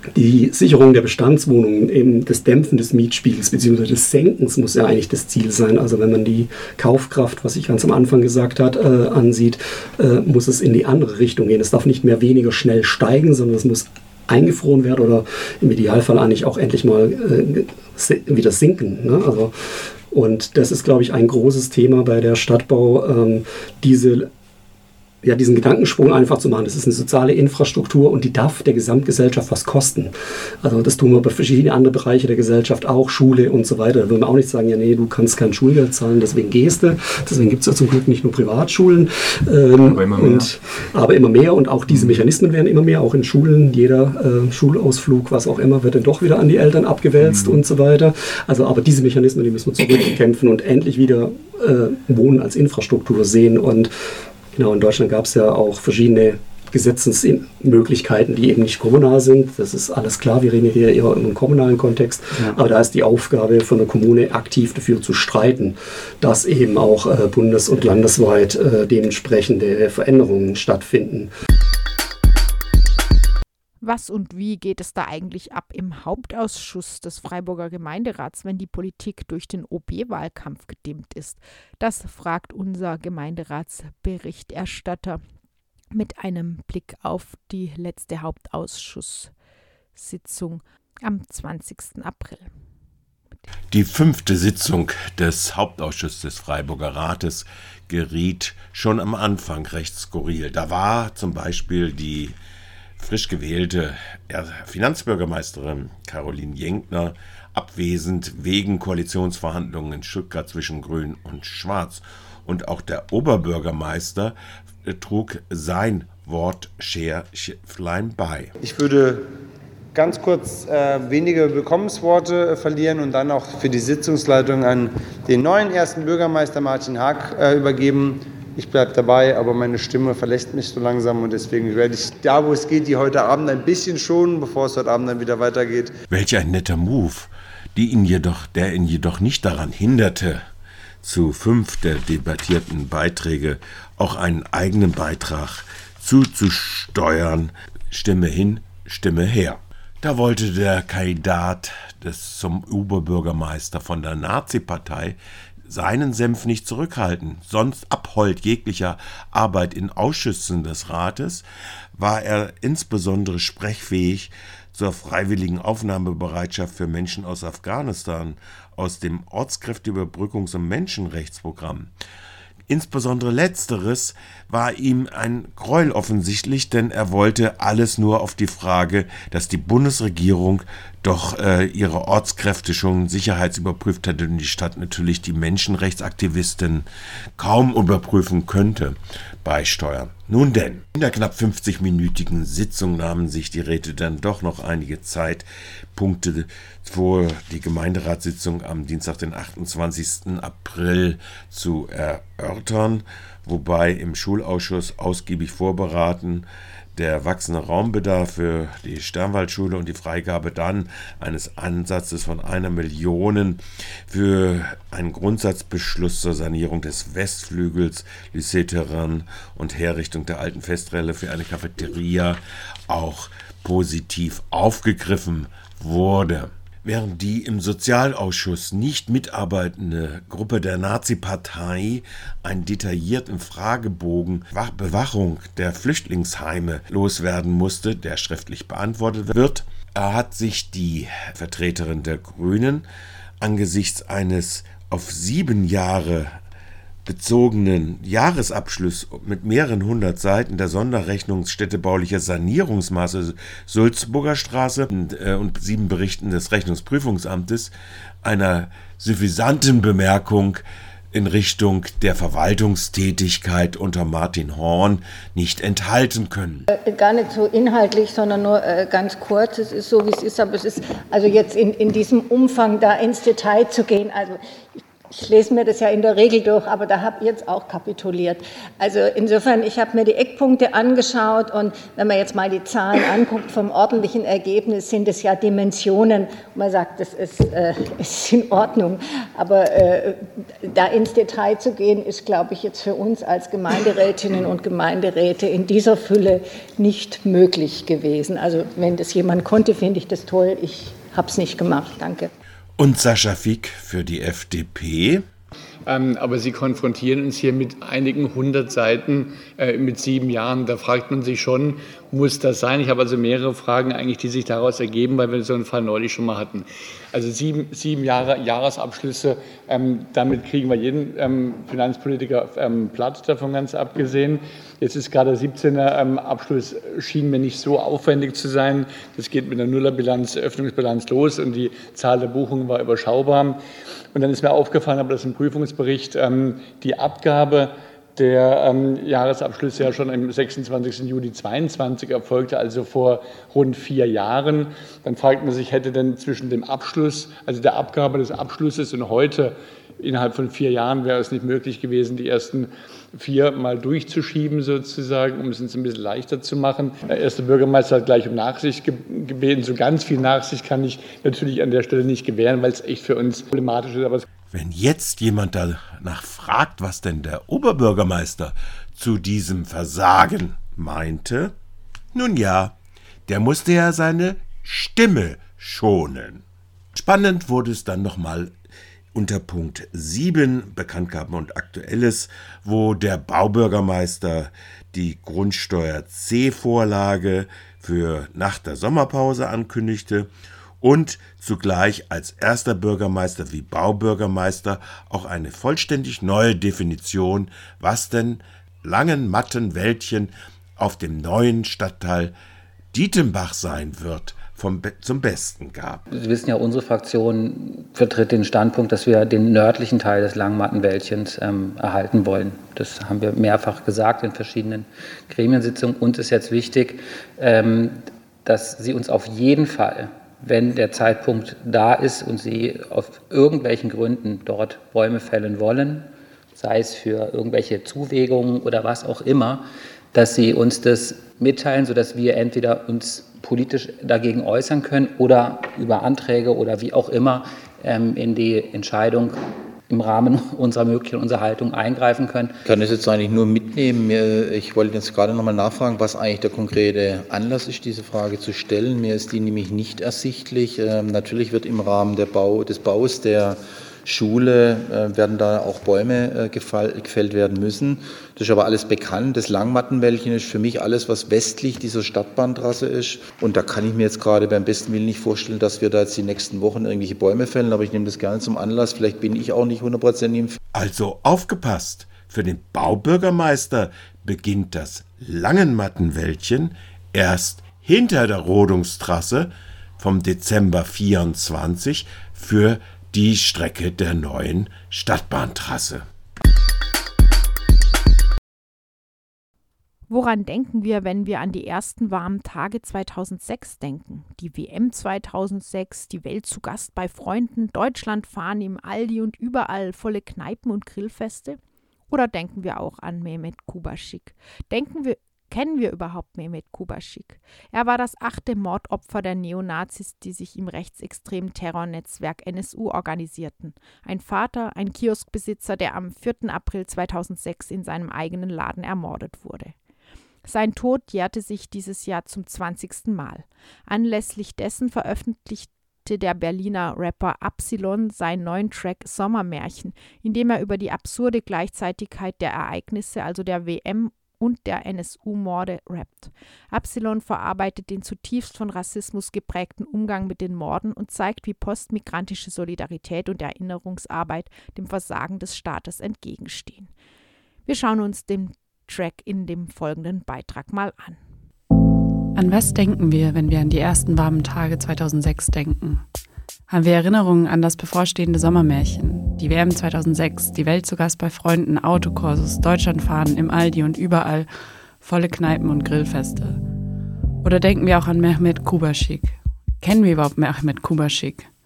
Die Sicherung der Bestandswohnungen, eben das Dämpfen des Mietspiegels bzw. des Senkens muss ja eigentlich das Ziel sein. Also wenn man die Kaufkraft, was ich ganz am Anfang gesagt habe, äh, ansieht, äh, muss es in die andere Richtung gehen. Es darf nicht mehr weniger schnell steigen, sondern es muss eingefroren werden oder im Idealfall eigentlich auch endlich mal äh, wieder sinken. Ne? Also, und das ist, glaube ich, ein großes Thema bei der Stadtbau, ähm, diese ja, diesen Gedankensprung einfach zu machen. Das ist eine soziale Infrastruktur und die darf der Gesamtgesellschaft was kosten. Also das tun wir bei verschiedenen anderen Bereichen der Gesellschaft auch, Schule und so weiter. Da würden wir auch nicht sagen, ja nee, du kannst kein Schulgeld zahlen, deswegen gehst du. Deswegen gibt es ja zum Glück nicht nur Privatschulen. Ähm, aber, immer mehr. Und, aber immer mehr und auch diese Mechanismen werden immer mehr, auch in Schulen. Jeder äh, Schulausflug, was auch immer, wird dann doch wieder an die Eltern abgewälzt mhm. und so weiter. Also aber diese Mechanismen, die müssen wir zurückkämpfen und endlich wieder äh, Wohnen als Infrastruktur sehen. Und genau, in Deutschland gab es ja auch verschiedene Gesetzesmöglichkeiten, die eben nicht kommunal sind. Das ist alles klar, wir reden hier eher im kommunalen Kontext. Ja. Aber da ist die Aufgabe von der Kommune, aktiv dafür zu streiten, dass eben auch äh, bundes- und landesweit äh, dementsprechende Veränderungen stattfinden. Was und wie geht es da eigentlich ab im Hauptausschuss des Freiburger Gemeinderats, wenn die Politik durch den O B-Wahlkampf gedimmt ist? Das fragt unser Gemeinderatsberichterstatter mit einem Blick auf die letzte Hauptausschusssitzung am zwanzigsten April. Die fünfte Sitzung des Hauptausschusses des Freiburger Rates geriet schon am Anfang recht skurril. Da war zum Beispiel die frisch gewählte Finanzbürgermeisterin Caroline Jenkner abwesend wegen Koalitionsverhandlungen in Stuttgart zwischen Grün und Schwarz. Und auch der Oberbürgermeister trug sein Wortschäflein bei. Ich würde ganz kurz äh, wenige Willkommensworte äh, verlieren und dann auch für die Sitzungsleitung an den neuen ersten Bürgermeister Martin Haag äh, übergeben. Ich bleibe dabei, aber meine Stimme verlässt mich so langsam und deswegen werde ich da, wo es geht, die heute Abend ein bisschen schonen, bevor es heute Abend dann wieder weitergeht. Welch ein netter Move, die ihn jedoch, der ihn jedoch nicht daran hinderte, zu fünf der debattierten Beiträge auch einen eigenen Beitrag zuzusteuern. Stimme hin, Stimme her. Da wollte der Kandidat des zum Oberbürgermeister von der Nazi-Partei seinen Senf nicht zurückhalten. Sonst abhold jeglicher Arbeit in Ausschüssen des Rates, war er insbesondere sprechfähig zur freiwilligen Aufnahmebereitschaft für Menschen aus Afghanistan, aus dem Ortskräfteüberbrückungs- und Menschenrechtsprogramm. Insbesondere Letzteres war ihm ein Gräuel offensichtlich, denn er wollte alles nur auf die Frage, dass die Bundesregierung doch äh, ihre Ortskräfte schon sicherheitsüberprüft hätte und die Stadt natürlich die Menschenrechtsaktivisten kaum überprüfen könnte, beisteuern. Nun denn, in der knapp fünfzigminütigen Sitzung nahmen sich die Räte dann doch noch einige Zeitpunkte vor die Gemeinderatssitzung am Dienstag, den achtundzwanzigsten April zu erörtern, wobei im Schulausschuss ausgiebig vorberaten der wachsende Raumbedarf für die Sternwaldschule und die Freigabe dann eines Ansatzes von einer Million für einen Grundsatzbeschluss zur Sanierung des Westflügels, Lycée Terrain und Herrichtung der alten Festrelle für eine Cafeteria auch positiv aufgegriffen wurde. Während die im Sozialausschuss nicht mitarbeitende Gruppe der Nazi-Partei einen detaillierten Fragebogen Bewachung der Flüchtlingsheime loswerden musste, der schriftlich beantwortet wird, hat sich die Vertreterin der Grünen angesichts eines auf sieben Jahre bezogenen Jahresabschluss mit mehreren hundert Seiten der Sonderrechnung städtebaulicher Sanierungsmaße Sulzburger Straße und, äh, und sieben Berichten des Rechnungsprüfungsamtes einer suffisanten Bemerkung in Richtung der Verwaltungstätigkeit unter Martin Horn nicht enthalten können. Äh, gar nicht so inhaltlich, sondern nur äh, ganz kurz. Es ist so, wie es ist, aber es ist also jetzt in, in diesem Umfang da ins Detail zu gehen. Also ich Ich lese mir das ja in der Regel durch, aber da habe ich jetzt auch kapituliert. Also insofern, ich habe mir die Eckpunkte angeschaut und wenn man jetzt mal die Zahlen anguckt vom ordentlichen Ergebnis, sind es ja Dimensionen. Man sagt, das ist, äh, ist in Ordnung. Aber äh, da ins Detail zu gehen, ist, glaube ich, jetzt für uns als Gemeinderätinnen und Gemeinderäte in dieser Fülle nicht möglich gewesen. Also wenn das jemand konnte, finde ich das toll. Ich habe es nicht gemacht. Danke. Und Sascha Fick für die F D P. Ähm, aber Sie konfrontieren uns hier mit einigen hundert Seiten äh, mit sieben Jahren. Da fragt man sich schon, muss das sein? Ich habe also mehrere Fragen eigentlich, die sich daraus ergeben, weil wir so einen Fall neulich schon mal hatten. Also sieben, sieben Jahre Jahresabschlüsse, ähm, damit kriegen wir jeden ähm, Finanzpolitiker ähm, platt, davon ganz abgesehen. Jetzt ist gerade der siebzehner ähm, Abschluss, schien mir nicht so aufwendig zu sein. Das geht mit der Nullerbilanz, Öffnungsbilanz los und die Zahl der Buchungen war überschaubar. Und dann ist mir aufgefallen, aber das ist ein Prüfungsbericht, ähm, die Abgabe der ähm, Jahresabschlüsse ja schon am sechsundzwanzigsten Juli zweitausendzweiundzwanzig erfolgte, also vor rund vier Jahren. Dann fragt man sich, hätte denn zwischen dem Abschluss, also der Abgabe des Abschlusses und heute innerhalb von vier Jahren wäre es nicht möglich gewesen, die ersten vier mal durchzuschieben sozusagen, um es uns ein bisschen leichter zu machen. Der erste Bürgermeister hat gleich um Nachsicht gebeten. So ganz viel Nachsicht kann ich natürlich an der Stelle nicht gewähren, weil es echt für uns problematisch ist. Aber wenn jetzt jemand danach fragt, was denn der Oberbürgermeister zu diesem Versagen meinte, nun ja, der musste ja seine Stimme schonen. Spannend wurde es dann nochmal unter Punkt sieben, Bekanntgaben und Aktuelles, wo der Baubürgermeister die Grundsteuer-C-Vorlage für nach der Sommerpause ankündigte und zugleich als erster Bürgermeister wie Baubürgermeister auch eine vollständig neue Definition, was denn Langenmattenwäldchen auf dem neuen Stadtteil Dietenbach sein wird, vom Be- zum Besten gab. Sie wissen ja, unsere Fraktion vertritt den Standpunkt, dass wir den nördlichen Teil des Langenmattenwäldchens ähm, erhalten wollen. Das haben wir mehrfach gesagt in verschiedenen Gremiensitzungen. Uns ist jetzt wichtig, ähm, dass Sie uns auf jeden Fall, wenn der Zeitpunkt da ist und Sie aus irgendwelchen Gründen dort Bäume fällen wollen, sei es für irgendwelche Zuwägungen oder was auch immer, dass Sie uns das mitteilen, sodass wir entweder uns politisch dagegen äußern können oder über Anträge oder wie auch immer ähm, in die Entscheidung im Rahmen unserer möglichen, unserer Haltung eingreifen können. Ich kann das jetzt eigentlich nur mitnehmen. Ich wollte jetzt gerade nochmal nachfragen, was eigentlich der konkrete Anlass ist, diese Frage zu stellen. Mir ist die nämlich nicht ersichtlich. Ähm, natürlich wird im Rahmen der Bau, des Baus der Schule äh, werden da auch Bäume äh, gefall, gefällt werden müssen. Das ist aber alles bekannt. Das Langmattenwäldchen ist für mich alles, was westlich dieser Stadtbahntrasse ist. Und da kann ich mir jetzt gerade beim besten Willen nicht vorstellen, dass wir da jetzt die nächsten Wochen irgendwelche Bäume fällen. Aber ich nehme das gerne zum Anlass. Vielleicht bin ich auch nicht hundertprozentig im... Also aufgepasst! Für den Baubürgermeister beginnt das Langenmattenwäldchen erst hinter der Rodungstrasse vom Dezember vierundzwanzig für die Strecke der neuen Stadtbahntrasse. Woran denken wir, wenn wir an die ersten warmen Tage zweitausendsechs denken? Die W M zweitausendsechs, die Welt zu Gast bei Freunden, Deutschland fahren im Aldi und überall volle Kneipen und Grillfeste? Oder denken wir auch an Mehmet Kubaschik? Denken wir Kennen wir überhaupt Mehmet Kubaschik? Er war das achte Mordopfer der Neonazis, die sich im rechtsextremen Terrornetzwerk N S U organisierten. Ein Vater, ein Kioskbesitzer, der am vierten April zweitausendsechs in seinem eigenen Laden ermordet wurde. Sein Tod jährte sich dieses Jahr zum zwanzigsten Mal. Anlässlich dessen veröffentlichte der Berliner Rapper Absilon seinen neuen Track Sommermärchen, in dem er über die absurde Gleichzeitigkeit der Ereignisse, also der W M und der N S U-Morde rappt. Absilon verarbeitet den zutiefst von Rassismus geprägten Umgang mit den Morden und zeigt, wie postmigrantische Solidarität und Erinnerungsarbeit dem Versagen des Staates entgegenstehen. Wir schauen uns den Track in dem folgenden Beitrag mal an. An was denken wir, wenn wir an die ersten warmen Tage zweitausendsechs denken? Haben wir Erinnerungen an das bevorstehende Sommermärchen, die W M zweitausendsechs, die Welt zu Gast bei Freunden, Autokursus, Deutschlandfahren im Aldi und überall, volle Kneipen und Grillfeste? Oder denken wir auch an Mehmet Kubaschik? Kennen wir überhaupt Mehmet Kubaschik?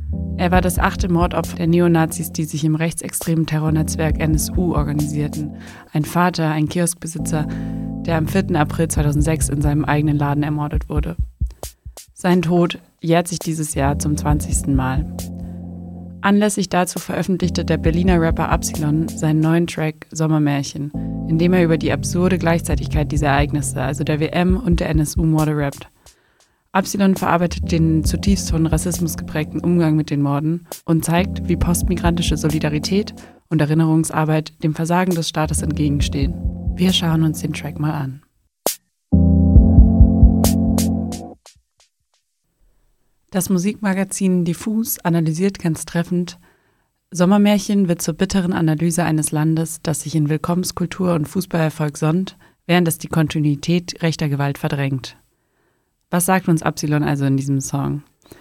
Er war das achte Mordopfer der Neonazis, die sich im rechtsextremen Terrornetzwerk N S U organisierten. Ein Vater, ein Kioskbesitzer, der am vierten April zweitausendsechs in seinem eigenen Laden ermordet wurde. Sein Tod jährt sich dieses Jahr zum zwanzigsten Mal. Anlässlich dazu veröffentlichte der Berliner Rapper Absilon seinen neuen Track Sommermärchen, in dem er über die absurde Gleichzeitigkeit dieser Ereignisse, also der W M und der N S U-Morde, rappt. Absilon verarbeitet den zutiefst von Rassismus geprägten Umgang mit den Morden und zeigt, wie postmigrantische Solidarität und Erinnerungsarbeit dem Versagen des Staates entgegenstehen. Wir schauen uns den Track mal an. Das Musikmagazin Diffus analysiert ganz treffend: Sommermärchen wird zur bitteren Analyse eines Landes, das sich in Willkommenskultur und Fußballerfolg sonnt, während es die Kontinuität rechter Gewalt verdrängt. Was sagt uns Absilon also in diesem Song?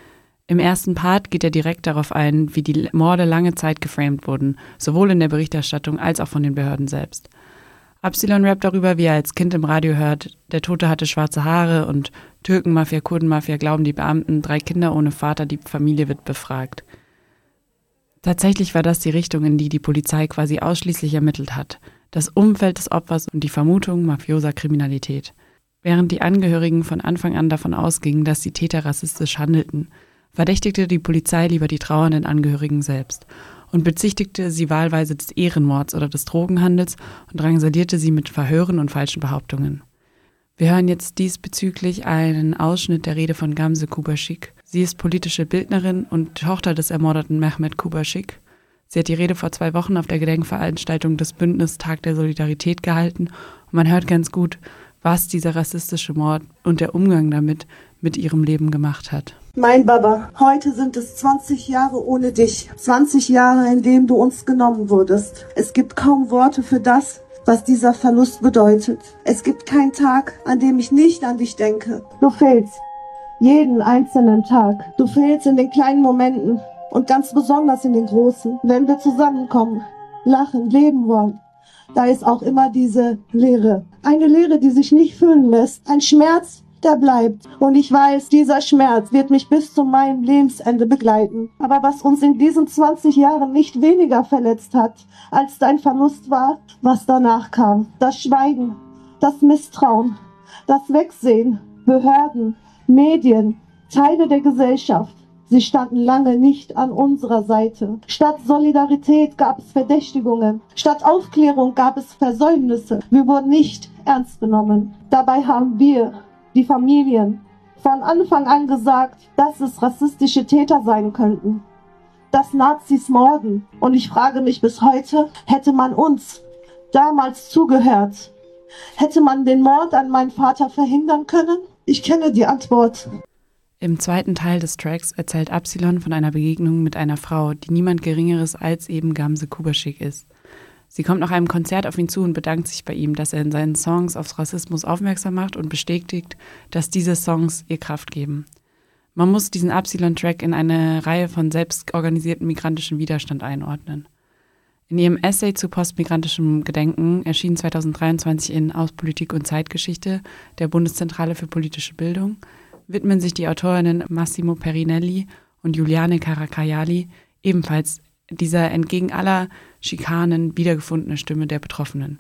Im ersten Part geht er direkt darauf ein, wie die Morde lange Zeit geframed wurden, sowohl in der Berichterstattung als auch von den Behörden selbst. Absilon rappt darüber, wie er als Kind im Radio hört, der Tote hatte schwarze Haare und Türkenmafia, Kurdenmafia glauben die Beamten, drei Kinder ohne Vater, die Familie wird befragt. Tatsächlich war das die Richtung, in die die Polizei quasi ausschließlich ermittelt hat. Das Umfeld des Opfers und die Vermutung mafioser Kriminalität. Während die Angehörigen von Anfang an davon ausgingen, dass die Täter rassistisch handelten, verdächtigte die Polizei lieber die trauernden Angehörigen selbst und bezichtigte sie wahlweise des Ehrenmords oder des Drogenhandels und drangsalierte sie mit Verhören und falschen Behauptungen. Wir hören jetzt diesbezüglich einen Ausschnitt der Rede von Gamze Kubaschik. Sie ist politische Bildnerin und Tochter des ermordeten Mehmet Kubaschik. Sie hat die Rede vor zwei Wochen auf der Gedenkveranstaltung des Bündnis Tag der Solidarität gehalten und man hört ganz gut, was dieser rassistische Mord und der Umgang damit mit ihrem Leben gemacht hat. Mein Baba, heute sind es zwanzig Jahre ohne dich. zwanzig Jahre, in denen du uns genommen wurdest. Es gibt kaum Worte für das, was dieser Verlust bedeutet. Es gibt keinen Tag, an dem ich nicht an dich denke. Du fehlst jeden einzelnen Tag. Du fehlst in den kleinen Momenten und ganz besonders in den großen. Wenn wir zusammenkommen, lachen, leben wollen, da ist auch immer diese Leere. Eine Leere, die sich nicht füllen lässt. Ein Schmerz, der bleibt. Und ich weiß, dieser Schmerz wird mich bis zu meinem Lebensende begleiten. Aber was uns in diesen zwanzig Jahren nicht weniger verletzt hat, als dein Verlust war, was danach kam. Das Schweigen, das Misstrauen, das Wegsehen, Behörden, Medien, Teile der Gesellschaft. Sie standen lange nicht an unserer Seite. Statt Solidarität gab es Verdächtigungen. Statt Aufklärung gab es Versäumnisse. Wir wurden nicht ernst genommen. Dabei haben wir, die Familien, von Anfang an gesagt, dass es rassistische Täter sein könnten. Dass Nazis morden. Und ich frage mich bis heute, hätte man uns damals zugehört? Hätte man den Mord an meinen Vater verhindern können? Ich kenne die Antwort. Im zweiten Teil des Tracks erzählt Absilon von einer Begegnung mit einer Frau, die niemand Geringeres als eben Gamze Kubaschik ist. Sie kommt nach einem Konzert auf ihn zu und bedankt sich bei ihm, dass er in seinen Songs auf Rassismus aufmerksam macht und bestätigt, dass diese Songs ihr Kraft geben. Man muss diesen Absilon-Track in eine Reihe von selbstorganisierten migrantischen Widerstand einordnen. In ihrem Essay zu postmigrantischem Gedenken, erschien zweitausenddreiundzwanzig in Aus Politik und Zeitgeschichte der Bundeszentrale für politische Bildung, widmen sich die Autorinnen Massimo Perinelli und Juliane Caracciali ebenfalls dieser entgegen aller Schikanen wiedergefundene Stimme der Betroffenen.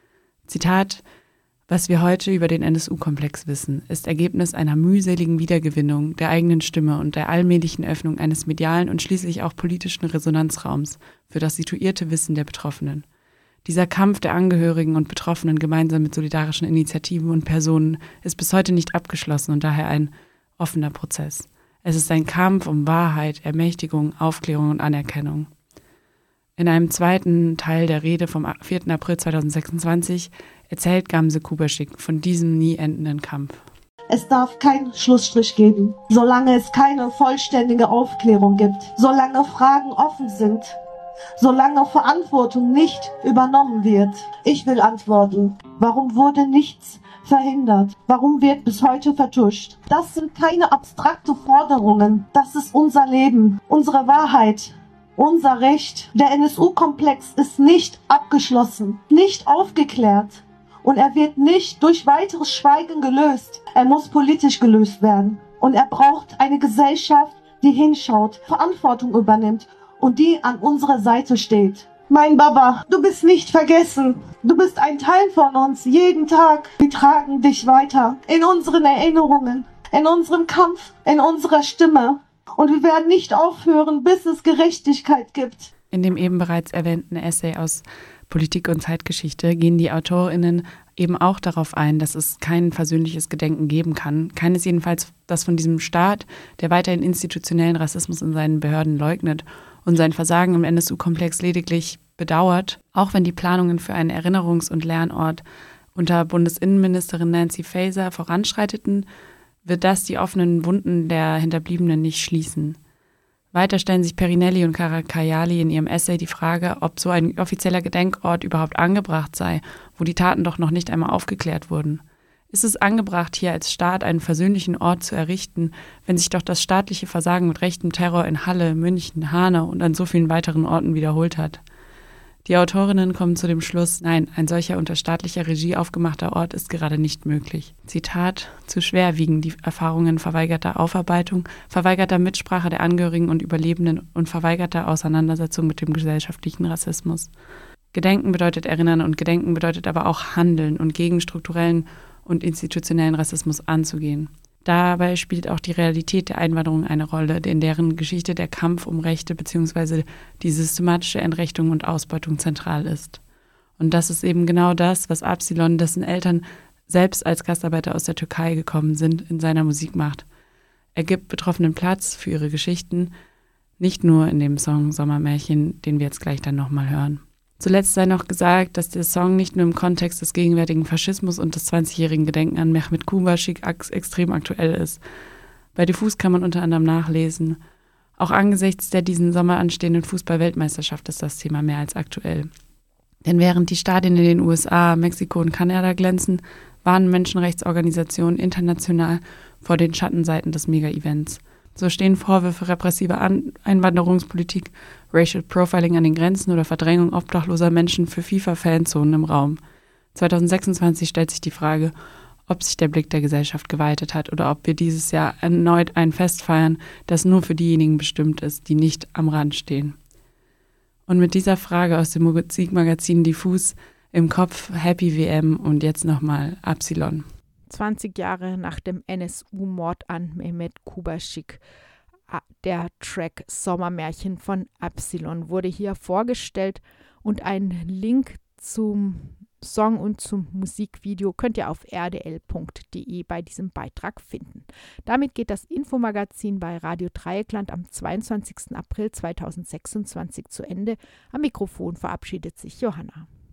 Zitat: Was wir heute über den N S U-Komplex wissen, ist Ergebnis einer mühseligen Wiedergewinnung der eigenen Stimme und der allmählichen Öffnung eines medialen und schließlich auch politischen Resonanzraums für das situierte Wissen der Betroffenen. Dieser Kampf der Angehörigen und Betroffenen gemeinsam mit solidarischen Initiativen und Personen ist bis heute nicht abgeschlossen und daher ein offener Prozess. Es ist ein Kampf um Wahrheit, Ermächtigung, Aufklärung und Anerkennung. In einem zweiten Teil der Rede vom vierten April zweitausendsechsundzwanzig erzählt Gamze Kubaschik von diesem nie endenden Kampf. Es darf keinen Schlussstrich geben, solange es keine vollständige Aufklärung gibt, solange Fragen offen sind, solange Verantwortung nicht übernommen wird. Ich will antworten. Warum wurde nichts verhindert? Warum wird bis heute vertuscht? Das sind keine abstrakte Forderungen. Das ist unser Leben, unsere Wahrheit, unser Recht. Der N S U-Komplex ist nicht abgeschlossen, nicht aufgeklärt. Und er wird nicht durch weiteres Schweigen gelöst. Er muss politisch gelöst werden. Und er braucht eine Gesellschaft, die hinschaut, Verantwortung übernimmt und die an unserer Seite steht. Mein Baba, du bist nicht vergessen. Du bist ein Teil von uns, jeden Tag. Wir tragen dich weiter in unseren Erinnerungen, in unserem Kampf, in unserer Stimme. Und wir werden nicht aufhören, bis es Gerechtigkeit gibt. In dem eben bereits erwähnten Essay aus Politik und Zeitgeschichte gehen die AutorInnen eben auch darauf ein, dass es kein versöhnliches Gedenken geben kann. Keines jedenfalls, das von diesem Staat, der weiterhin institutionellen Rassismus in seinen Behörden leugnet und sein Versagen im N S U-Komplex lediglich bedauert, auch wenn die Planungen für einen Erinnerungs- und Lernort unter Bundesinnenministerin Nancy Faeser voranschreiteten, wird das die offenen Wunden der Hinterbliebenen nicht schließen. Weiter stellen sich Perinelli und Karakayali in ihrem Essay die Frage, ob so ein offizieller Gedenkort überhaupt angebracht sei, wo die Taten doch noch nicht einmal aufgeklärt wurden. Ist es angebracht, hier als Staat einen versöhnlichen Ort zu errichten, wenn sich doch das staatliche Versagen mit rechtem Terror in Halle, München, Hanau und an so vielen weiteren Orten wiederholt hat? Die Autorinnen kommen zu dem Schluss, nein, ein solcher unter staatlicher Regie aufgemachter Ort ist gerade nicht möglich. Zitat, zu schwer wiegen die Erfahrungen verweigerter Aufarbeitung, verweigerter Mitsprache der Angehörigen und Überlebenden und verweigerter Auseinandersetzung mit dem gesellschaftlichen Rassismus. Gedenken bedeutet erinnern und Gedenken bedeutet aber auch handeln und gegen strukturellen und institutionellen Rassismus anzugehen. Dabei spielt auch die Realität der Einwanderung eine Rolle, in deren Geschichte der Kampf um Rechte bzw. die systematische Entrechtung und Ausbeutung zentral ist. Und das ist eben genau das, was Absilon, dessen Eltern selbst als Gastarbeiter aus der Türkei gekommen sind, in seiner Musik macht. Er gibt Betroffenen Platz für ihre Geschichten, nicht nur in dem Song Sommermärchen, den wir jetzt gleich dann nochmal hören. Zuletzt sei noch gesagt, dass der Song nicht nur im Kontext des gegenwärtigen Faschismus und des zwanzigjährigen Gedenken an Mehmet Kubaschik extrem aktuell ist. Bei Diffus kann man unter anderem nachlesen, auch angesichts der diesen Sommer anstehenden Fußball-Weltmeisterschaft ist das Thema mehr als aktuell. Denn während die Stadien in den U S A, Mexiko und Kanada glänzen, warnen Menschenrechtsorganisationen international vor den Schattenseiten des Mega-Events. So stehen Vorwürfe repressiver An- Einwanderungspolitik, Racial Profiling an den Grenzen oder Verdrängung obdachloser Menschen für FIFA-Fanzonen im Raum. zwanzig sechsundzwanzig stellt sich die Frage, ob sich der Blick der Gesellschaft geweitet hat oder ob wir dieses Jahr erneut ein Fest feiern, das nur für diejenigen bestimmt ist, die nicht am Rand stehen. Und mit dieser Frage aus dem Musikmagazin Diffus im Kopf Happy W M und jetzt nochmal Absilon. zwanzig Jahre nach dem N S U-Mord an Mehmet Kubaschik. Der Track Sommermärchen von Absilon wurde hier vorgestellt und einen Link zum Song und zum Musikvideo könnt ihr auf r d l punkt d e bei diesem Beitrag finden. Damit geht das Infomagazin bei Radio Dreieckland am zweiundzwanzigsten April zweitausendsechsundzwanzig zu Ende. Am Mikrofon verabschiedet sich Johanna.